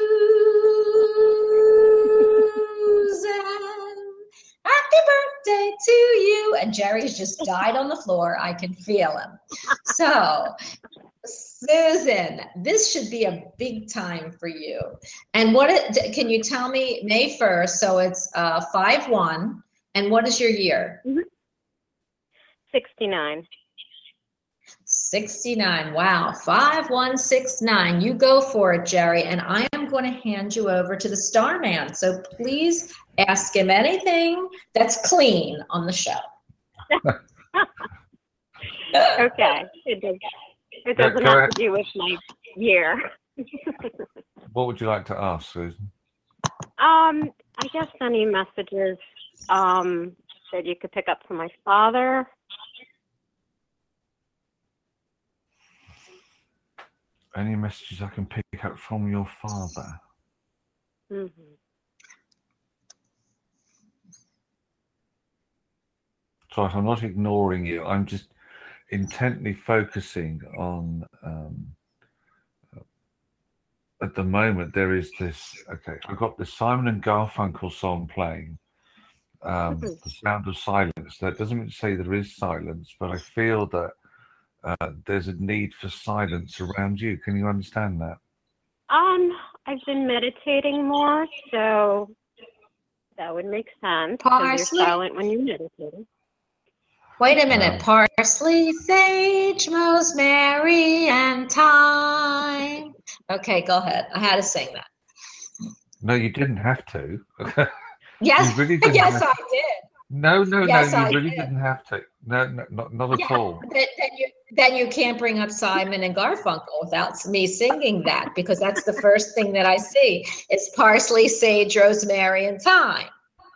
Susan. Happy birthday to you. And Jerry's just died on the floor. I can feel him. So, Susan, this should be a big time for you. And can you tell me May 1st? So it's 5/1. And what is your year? 69. 69. Wow. 5169. You go for it, Jerry. And I am going to hand you over to the Starman. So please ask him anything that's clean on the show. Okay. It doesn't have to do with my year. What would you like to ask, Susan? I guess any messages that you could pick up from my father. Any messages I can pick up from your father? Mm-hmm. Sorry, I'm not ignoring you. I'm just intently focusing on. At the moment, there is this. Okay, I've got the Simon and Garfunkel song playing. The Sound of Silence. That doesn't say there is silence, but I feel that there's a need for silence around you. Can you understand that? I've been meditating more, so that would make sense. Because you're silent when you're meditating. Wait a minute. Parsley, sage, rosemary, and thyme. Okay, go ahead. I had to sing that. No, you didn't have to. Yes, you really didn't yes, have I did. No, Yes, you I really did. didn't have to. No, not at all. Then you can't bring up Simon and Garfunkel without me singing that, because that's the first thing that I see. It's parsley, sage, rosemary, and thyme.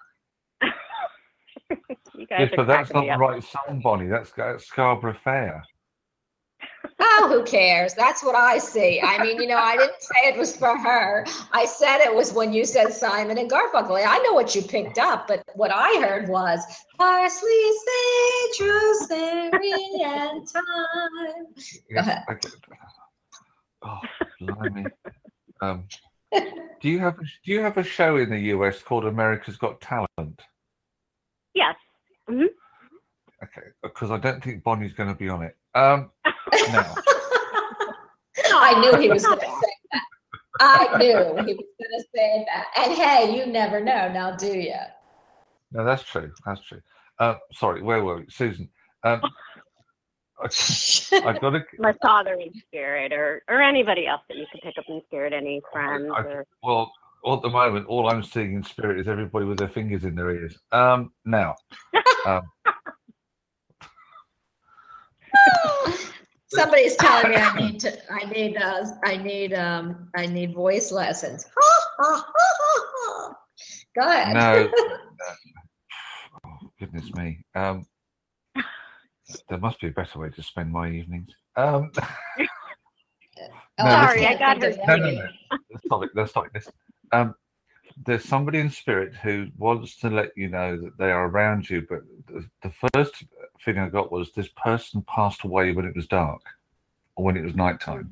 Yes, but that's not the right song, Bonnie. That's Scarborough Fair. Oh, who cares? That's what I see. I mean, I didn't say it was for her. I said it was when you said Simon and Garfunkel. I know what you picked up, but what I heard was parsley, sage, rosemary, and thyme. Go ahead. Oh, blimey. Do you have a show in the US called America's Got Talent? Yes. Mm-hmm. Okay, because I don't think Bonnie's going to be on it. Now, I knew he was going to say that. I knew he was going to say that. And hey, you never know, now do you? No, that's true. That's true. Sorry, where were we? Susan. I've got to. My father in spirit, or anybody else that you can pick up in spirit, any friends. Well, at the moment, all I'm seeing in spirit is everybody with their fingers in their ears. Now. Somebody's telling me I need voice lessons. Go ahead. No. Oh, goodness me. There must be a better way to spend my evenings. Sorry, I got her. No. Let's stop this. There's somebody in spirit who wants to let you know that they are around you, but the first thing I got was this person passed away when it was dark or when it was nighttime.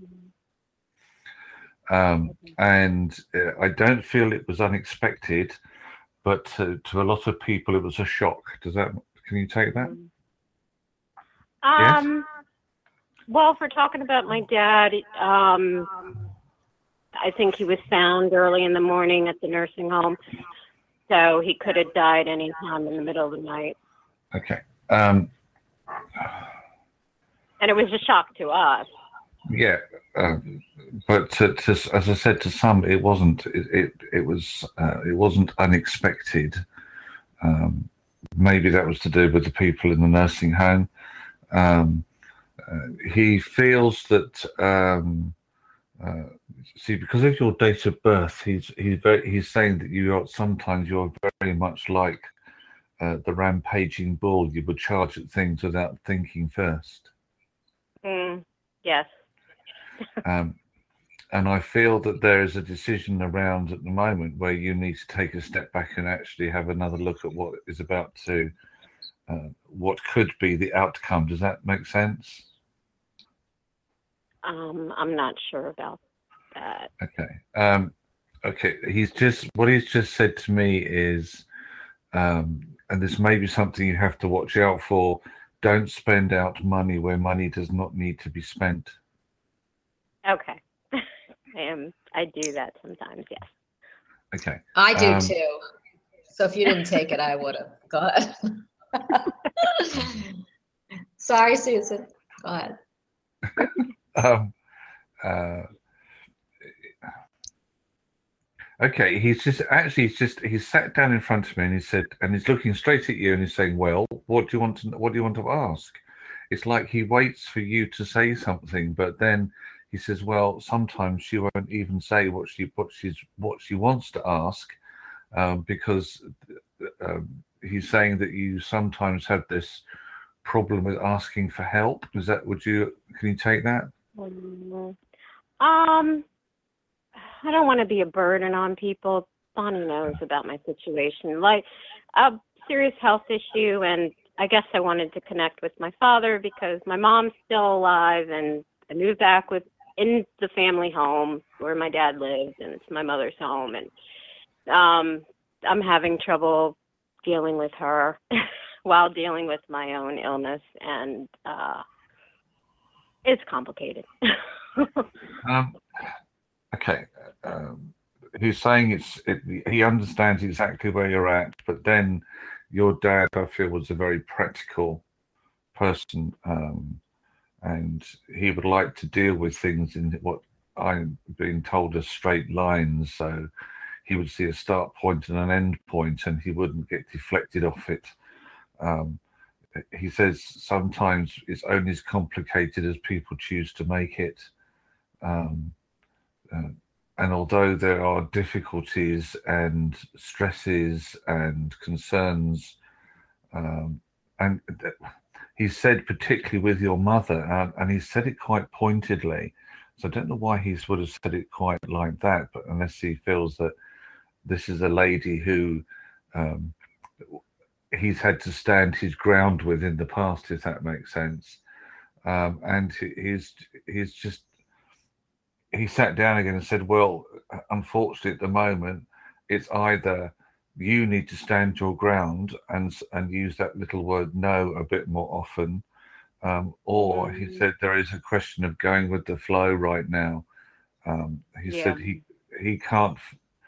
And I don't feel it was unexpected, but to a lot of people it was a shock. Can you take that? Yes? Well, if we're talking about my dad, I think he was found early in the morning at the nursing home, so he could have died any time in the middle of the night. Okay. And it was a shock to us. Yeah, but as I said, to some it wasn't. It wasn't unexpected. Maybe that was to do with the people in the nursing home. He feels that. See, because of your date of birth, he's saying that sometimes you're very much like the rampaging bull. You would charge at things without thinking first. Yes. And I feel that there is a decision around at the moment where you need to take a step back and actually have another look at what is about to, what could be the outcome. Does that make sense? I'm not sure about that. Okay. Okay. What he's just said to me is, and this may be something you have to watch out for. Don't spend out money where money does not need to be spent. Okay. I do that sometimes, yes. Okay. I do too. So if you didn't take it, I would have. Go ahead. Sorry, Susan. Go ahead. Okay, he's sat down in front of me and he said, and he's looking straight at you and he's saying, well, what do you want to ask? It's like he waits for you to say something, but then he says, well, sometimes she won't even say what she wants to ask, because he's saying that you sometimes have this problem with asking for help. Can you take that? I don't want to be a burden on people. Bonnie knows about my situation, like a serious health issue, and I guess I wanted to connect with my father because my mom's still alive, and I moved back in the family home where my dad lives, and it's my mother's home, and I'm having trouble dealing with her while dealing with my own illness, and it's complicated. Okay. He's saying he understands exactly where you're at, but then your dad, I feel, was a very practical person, and he would like to deal with things in what I'm being told are straight lines. So he would see a start point and an end point, and he wouldn't get deflected off it. He says sometimes it's only as complicated as people choose to make it. And although there are difficulties and stresses and concerns, and he said particularly with your mother, and he said it quite pointedly, so I don't know why he would have said it quite like that, but unless he feels that this is a lady who he's had to stand his ground with in the past, if that makes sense. And he sat down again and said, well, unfortunately at the moment, it's either you need to stand your ground and use that little word no a bit more often, Or he said there is a question of going with the flow right now. He Yeah. said he can't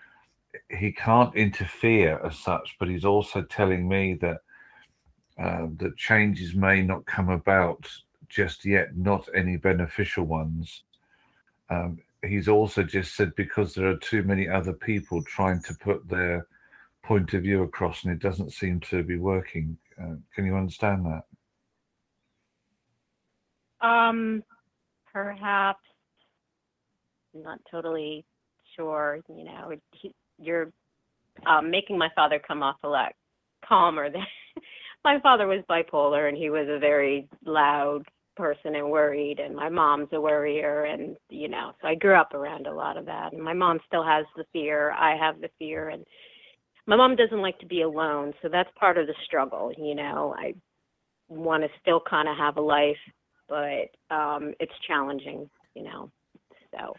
interfere as such, but he's also telling me that that changes may not come about just yet, not any beneficial ones. He's also just said because there are too many other people trying to put their point of view across, and it doesn't seem to be working. Can you understand that? Perhaps. I'm not totally sure. You're making my father come off a lot calmer than my father was bipolar, and he was a very loud person and worried, and my mom's a worrier, and so I grew up around a lot of that. And my mom still has the fear, I have the fear, and my mom doesn't like to be alone, so that's part of the struggle. I want to still kind of have a life, but it's challenging, so.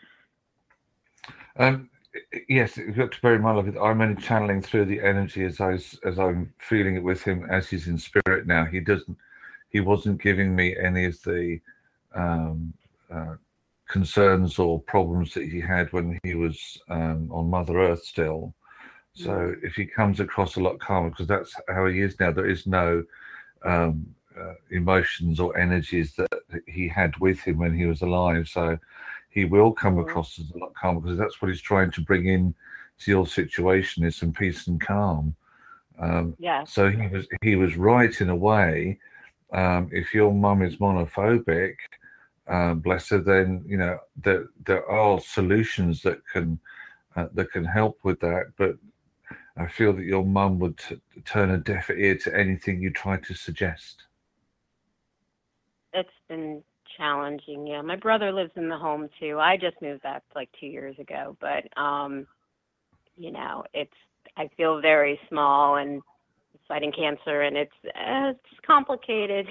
Yes, you've got to bear in mind that I'm only channeling through the energy as I'm feeling it with him as he's in spirit now. He wasn't giving me any of the concerns or problems that he had when he was on Mother Earth still. So if he comes across a lot calmer, because that's how he is now, there is no emotions or energies that he had with him when he was alive. So he will come across as a lot calmer, because that's what he's trying to bring in to your situation, is some peace and calm. So he was right in a way. If your mum is monophobic, bless her, then there are solutions that can help with that. But I feel that your mum would turn a deaf ear to anything you try to suggest. It's been challenging. Yeah, my brother lives in the home too. I just moved back like 2 years ago, but I feel very small and fighting cancer, and it's complicated.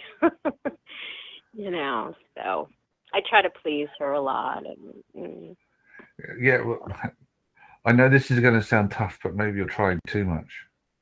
So I try to please her a lot. Yeah, well, I know this is going to sound tough, but maybe you're trying too much.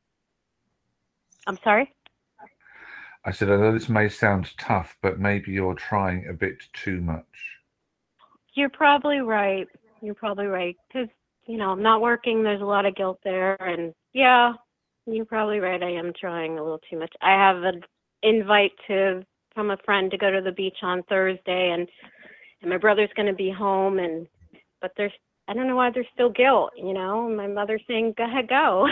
I'm sorry? I said, I know this may sound tough, but maybe you're trying a bit too much. You're probably right. Because, I'm not working. There's a lot of guilt there. And yeah, you're probably right. I am trying a little too much. I have an invite from a friend to go to the beach on Thursday, and my brother's going to be home. But I don't know why there's still guilt, My mother's saying, go ahead, go.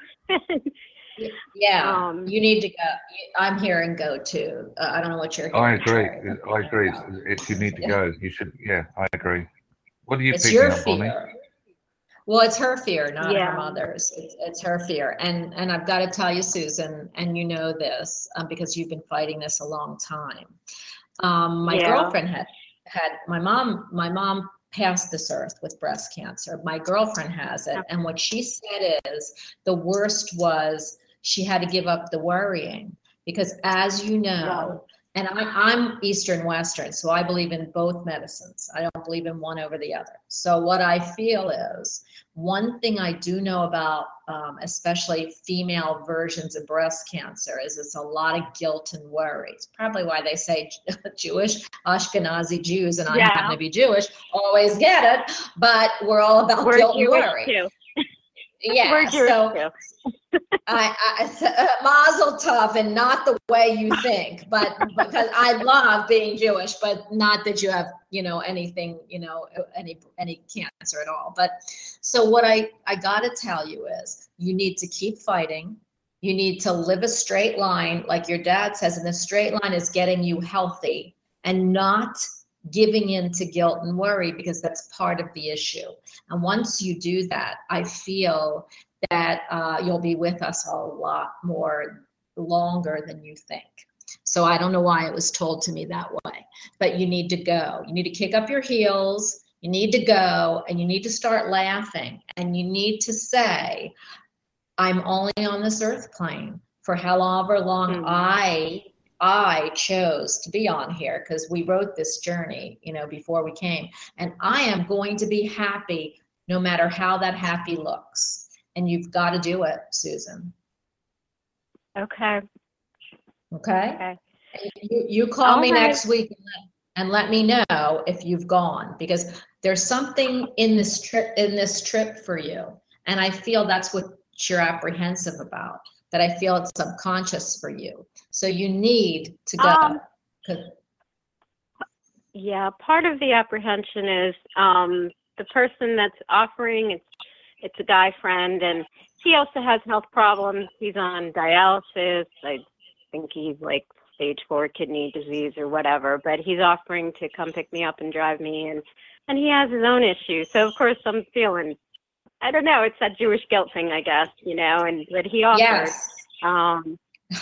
Yeah, you need to go. I'm hearing go too. I don't know what you're hearing. I agree. If you need to go, you should. Yeah, I agree. What are you It's picking your up, Bonnie? fear. Well, it's her fear, not her mother's. It's her fear. And I've got to tell you, Susan, and you know this because you've been fighting this a long time. My girlfriend had my mom passed this earth with breast cancer. My girlfriend has it. And what she said is the worst was she had to give up the worrying, because as you know, and I'm Eastern Western, so I believe in both medicines. I don't believe in one over the other. So what I feel is, one thing I do know about, especially female versions of breast cancer, is it's a lot of guilt and worry. It's probably why they say Jewish, Ashkenazi Jews, and I happen to be Jewish, always get it, but we're all about guilt and worry. Too. Yeah, we're Jewish so I Mazel tov, and not the way you think, but because I love being Jewish, but not that you have, anything, any cancer at all. But so what I got to tell you is, you need to keep fighting. You need to live a straight line, like your dad says, and the straight line is getting you healthy and not giving in to guilt and worry, because that's part of the issue. And once you do that, I feel that you'll be with us a lot more longer than you think. So I don't know why it was told to me that way, but you need to go. You need to kick up your heels. You need to go, and you need to start laughing, and you need to say, I'm only on this earth plane for however long I chose to be on here, because we wrote this journey, before we came, and I am going to be happy no matter how that happy looks. And you've got to do it, Susan. Okay. Okay. You call All me right. next week and let me know if you've gone, because there's something in this trip for you. And I feel that's what you're apprehensive about, that I feel it's subconscious for you. So you need to go. Um, 'Cause- Yeah, part of the apprehension is the person that's offering, it's a guy friend, and he also has health problems. He's on dialysis. I think he's like stage 4 kidney disease or whatever, but he's offering to come pick me up and drive me, and he has his own issues. So of course I'm feeling, I don't know, it's that Jewish guilt thing, I guess, and but he offered. Yes. Um,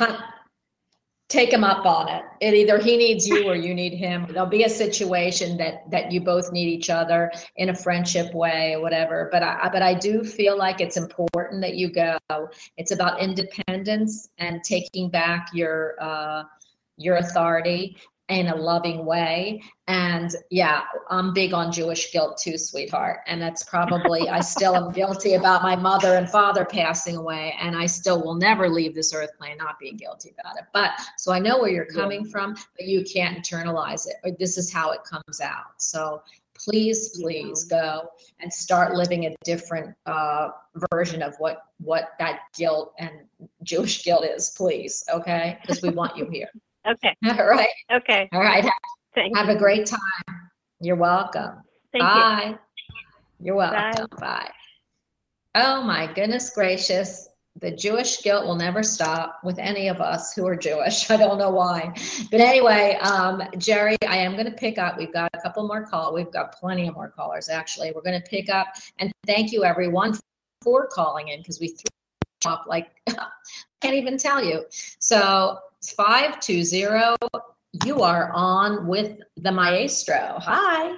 Take him up on it. Either he needs you or you need him. There'll be a situation that you both need each other in a friendship way or whatever. But I do feel like it's important that you go. It's about independence and taking back your authority in a loving way. And yeah, I'm big on Jewish guilt too, sweetheart. And that's probably, I still am guilty about my mother and father passing away. And I still will never leave this earth plane not being guilty about it. But so I know where you're coming from, but you can't internalize it. Or this is how it comes out. So please go and start living a different version of what that guilt and Jewish guilt is, please. Okay. Because we want you here. okay. All right. Okay. All right. Thank Have you. a great time. You're welcome. Thank Bye. You're Bye. welcome. Bye. Oh my goodness gracious. The Jewish guilt will never stop with any of us who are Jewish. I don't know why. But anyway, Jerry, I am going to pick up. We've got a couple more calls. We've got plenty of more callers, actually. We're going to pick up. And thank you, everyone, for calling in, because we threw up like, can't even tell you. So 520, you are on with the maestro. Hi.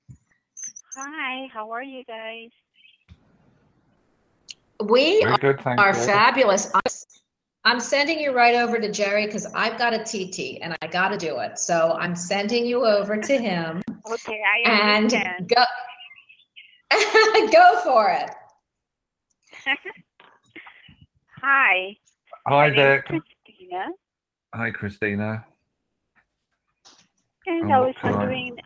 Hi, how are you guys? We Very good, thank are you. fabulous. I'm sending you right over to Jerry because I've got a TT and I got to do it. So I'm sending you over to him. Okay, I And understand. go for it. Hi. Hi My there. name is Christina, Hi, Christina. and And I what was can I- wondering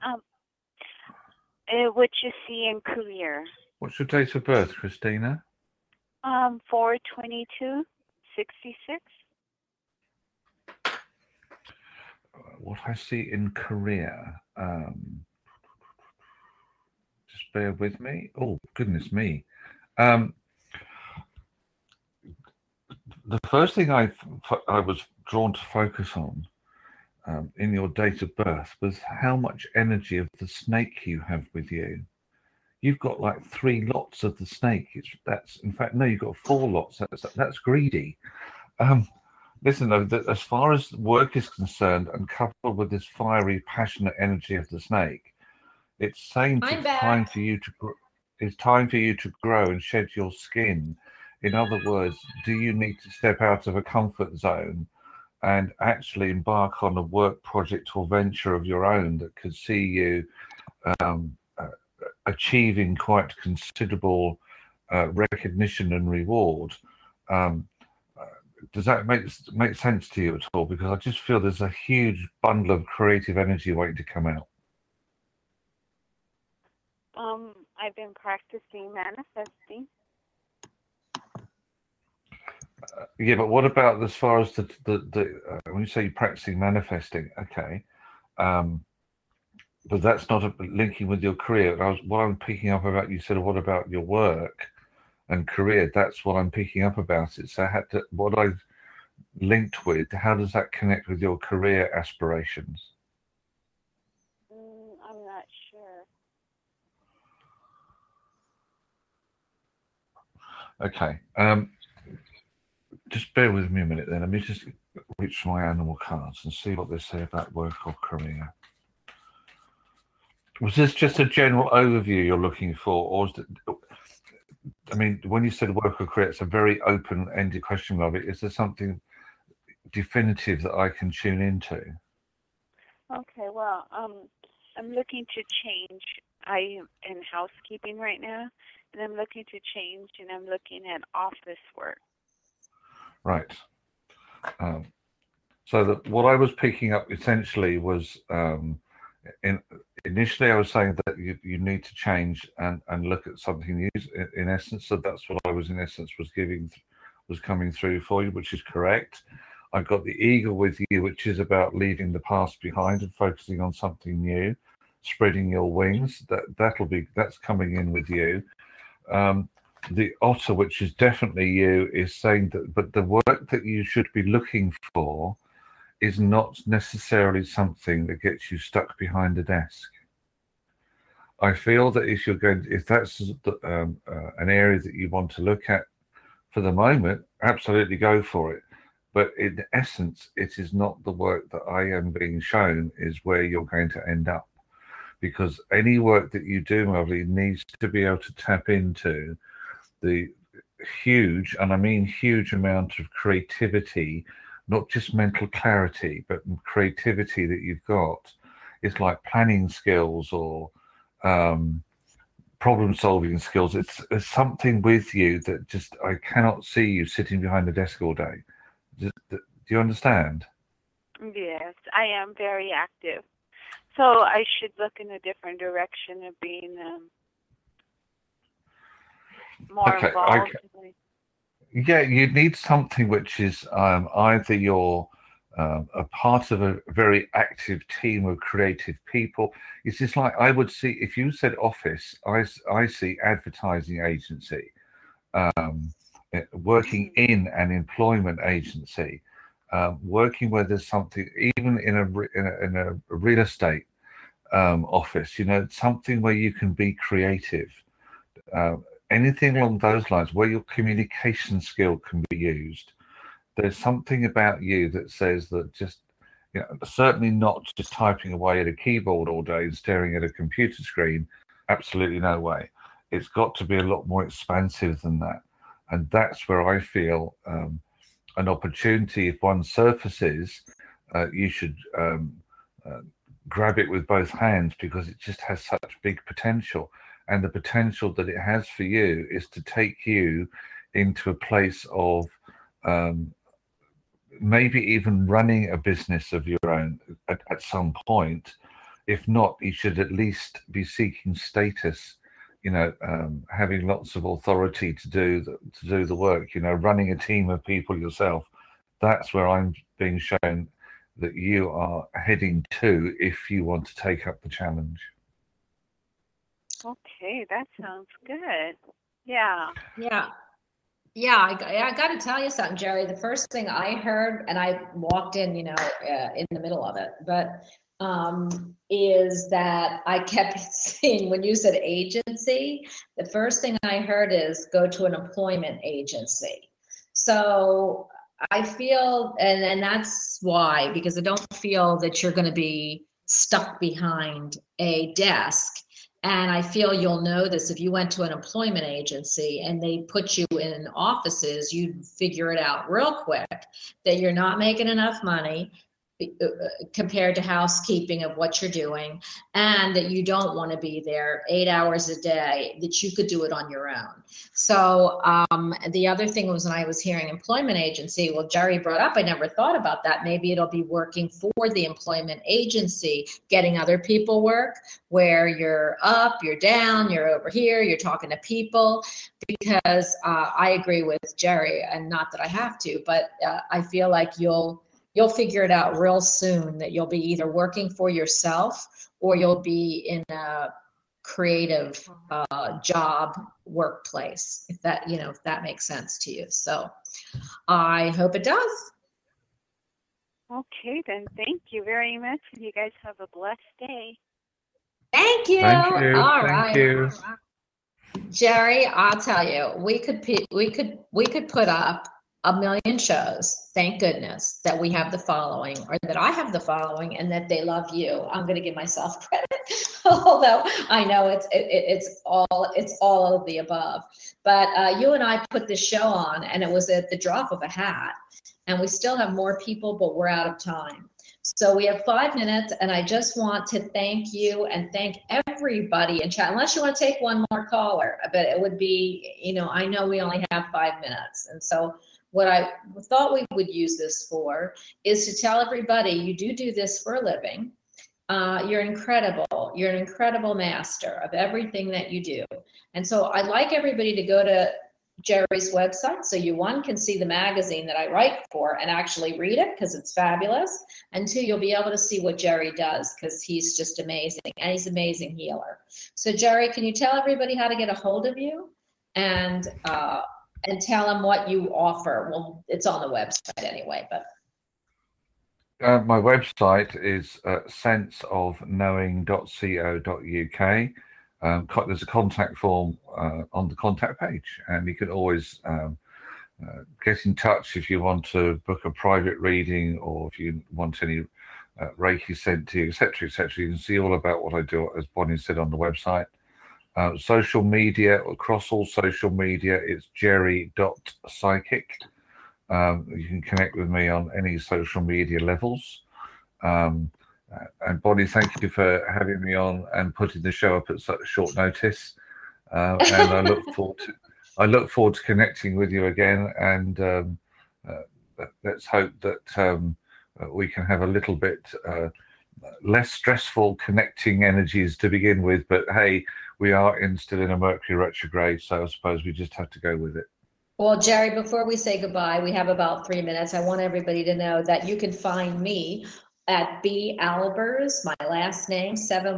what you see in career. What's your date of birth, Christina? 4/22/66. What I see in career. Just bear with me. Oh, goodness me. The first thing I was drawn to focus on in your date of birth was how much energy of the snake you have with you. You've got like 3 lots of the snake. In fact, no, you've got 4 lots. That's greedy. Listen, though, as far as work is concerned, and coupled with this fiery, passionate energy of the snake, it's saying I'm it's back. time for you to it's time for you to grow and shed your skin. In other words, do you need to step out of a comfort zone and actually embark on a work project or venture of your own that could see you achieving quite considerable recognition and reward? Does that make sense to you at all? Because I just feel there's a huge bundle of creative energy waiting to come out. I've been practicing manifesting. Yeah, but what about as far as the when you say you're practicing manifesting? Okay, but that's not linking with your career. What I'm picking up about, you said, what about your work and career? That's what I'm picking up about it. So what I've linked with, how does that connect with your career aspirations? I'm not sure. Okay. Just bear with me a minute then. Let me just reach my animal cards and see what they say about work or career. Was this just a general overview you're looking for, or is it, I mean, when you said work or career, it's a very open-ended question, love it. Is there something definitive that I can tune into? Okay, well, I'm looking to change. I am in housekeeping right now, and I'm looking to change, and I'm looking at office work. Right. So that what I was picking up essentially was, initially I was saying that you need to change and look at something new. In essence, so that's what I was in essence was coming through for you, which is correct. I've got the eagle with you, which is about leaving the past behind and focusing on something new, spreading your wings. That's coming in with you. The otter, which is definitely you, is saying that, but the work that you should be looking for is not necessarily something that gets you stuck behind a desk. I feel that if that's an area that you want to look at for the moment, absolutely go for it. But in essence, it is not the work that I am being shown is where you're going to end up. Because any work that you do, Lovely, needs to be able to tap into the huge, and I mean huge amount of creativity, not just mental clarity, but creativity that you've got. It's like planning skills or problem-solving skills. It's something with you that just, I cannot see you sitting behind a desk all day. Do you understand? Yes, I am very active. So I should look in a different direction of being more involved. Yeah, you need something which is either you're a part of a very active team of creative people. It's just like I would see, if you said office, I see advertising agency, working in an employment agency, working where there's something, even in a real estate office, something where you can be creative. Anything along those lines where your communication skill can be used. There's something about you that says that just, certainly not just typing away at a keyboard all day and staring at a computer screen. Absolutely no way. It's got to be a lot more expansive than that. And that's where I feel an opportunity, if one surfaces, you should grab it with both hands, because it just has such big potential. And the potential that it has for you is to take you into a place of maybe even running a business of your own at some point. If not, you should at least be seeking status, having lots of authority to do the work, running a team of people yourself. That's where I'm being shown that you are heading to if you want to take up the challenge. Okay, that sounds good. Yeah. I got to tell you something, Jerry. The first thing I heard, and I walked in, in the middle of it, but is that I kept seeing, when you said agency, the first thing I heard is go to an employment agency. So I feel, and that's why, because I don't feel that you're going to be stuck behind a desk. And I feel you'll know this if you went to an employment agency and they put you in offices, you'd figure it out real quick that you're not making enough money compared to housekeeping of what you're doing, and that you don't want to be there 8 hours a day, that you could do it on your own. So the other thing was, when I was hearing employment agency, well, Jerry brought up, I never thought about that. Maybe it'll be working for the employment agency, getting other people work, where you're up, you're down, you're over here, you're talking to people, because I agree with Jerry, and not that I have to, but I feel like you'll figure it out real soon, that you'll be either working for yourself or you'll be in a creative job workplace, if that makes sense to you. So I hope it does. Okay, then. Thank you very much. You guys have a blessed day. Thank you. All right. Jerry, I'll tell you, we could put up 1 million shows. Thank goodness that we have the following, or that I have the following, and that they love you. I'm going to give myself credit, although I know it's all of the above. But you and I put this show on, and it was at the drop of a hat, and we still have more people, but we're out of time. So we have 5 minutes, and I just want to thank you and thank everybody in chat, unless you want to take one more caller, but it would be, I know we only have 5 minutes. And so what I thought we would use this for is to tell everybody you do this for a living. You're incredible. You're an incredible master of everything that you do. And so I'd like everybody to go to Jerry's website so you, one, can see the magazine that I write for and actually read it because it's fabulous, and two, you'll be able to see what Jerry does because he's just amazing, and he's an amazing healer. So Jerry, can you tell everybody how to get a hold of you and tell them what you offer? Well, it's on the website anyway, but my website is senseofknowing.co.uk. There's a contact form on the contact page, and you can always get in touch if you want to book a private reading, or if you want any Reiki sent to you, etc., etc. You can see all about what I do, as Bonnie said, on the website. Social media, across all social media, it's jerry.psychic. You can connect with me on any social media levels. And Bonnie, thank you for having me on and putting the show up at such short notice. And I look forward to connecting with you again. And let's hope that we can have a little bit less stressful connecting energies to begin with. But hey, we are still in a Mercury retrograde, so I suppose we just have to go with it. Well, Jerry, before we say goodbye, we have about 3 minutes. I want everybody to know that you can find me at B. Albers, my last name,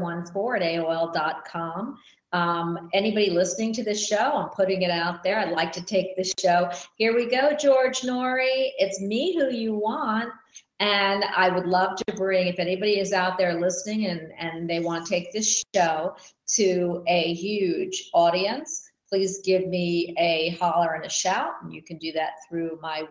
714@AOL.com. Anybody listening to this show, I'm putting it out there. I'd like to take this show. Here we go, George Norrie. It's me who you want. And I would love to bring, if anybody is out there listening and they want to take this show to a huge audience, please give me a holler and a shout, and you can do that through my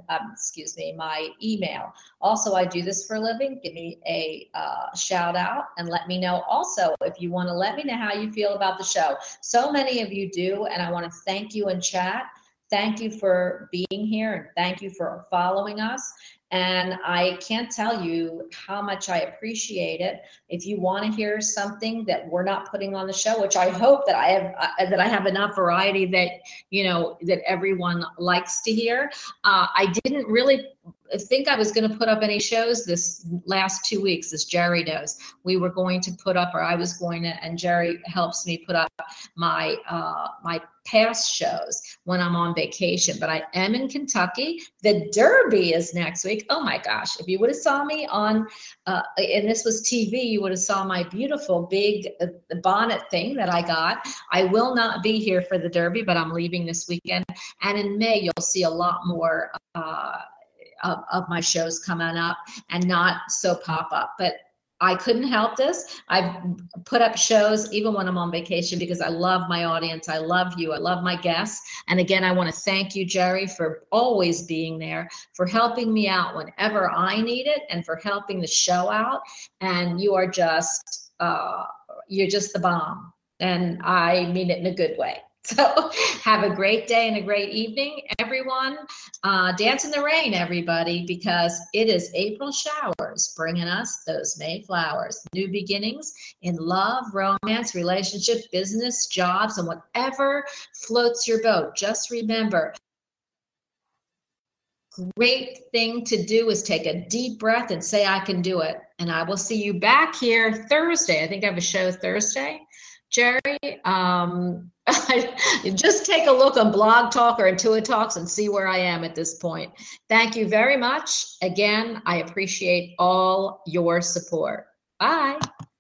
my email. Also, I do this for a living. Give me a shout out and let me know also if you want to let me know how you feel about the show. So many of you do, and I want to thank you in chat. Thank you for being here, and thank you for following us. And I can't tell you how much I appreciate it. If you want to hear something that we're not putting on the show, which I hope that I have enough variety that, that everyone likes to hear. I didn't really think I was going to put up any shows this last 2 weeks, as Jerry knows. We were going to put up, or I was going to, and Jerry helps me put up my my past shows when I'm on vacation. But I am in Kentucky. The Derby is next week. Oh my gosh! If you would have saw me on, and this was TV, you would have saw my beautiful big bonnet thing that I got. I will not be here for the Derby, but I'm leaving this weekend. And in May, you'll see a lot more of my shows coming up, and not so pop up. But I couldn't help this. I've put up shows even when I'm on vacation because I love my audience. I love you. I love my guests. And again, I want to thank you, Jerry, for always being there, for helping me out whenever I need it, and for helping the show out. And you are just, you're just the bomb. And I mean it in a good way. So have a great day and a great evening, everyone. Dance in the rain, everybody, because it is April showers bringing us those May flowers. New beginnings in love, romance, relationship, business, jobs, and whatever floats your boat. Just remember, great thing to do is take a deep breath and say, I can do it. And I will see you back here Thursday. I think I have a show Thursday. Jerry, just take a look on Blog Talk or Intuit Talks and see where I am at this point. Thank you very much. Again, I appreciate all your support. Bye.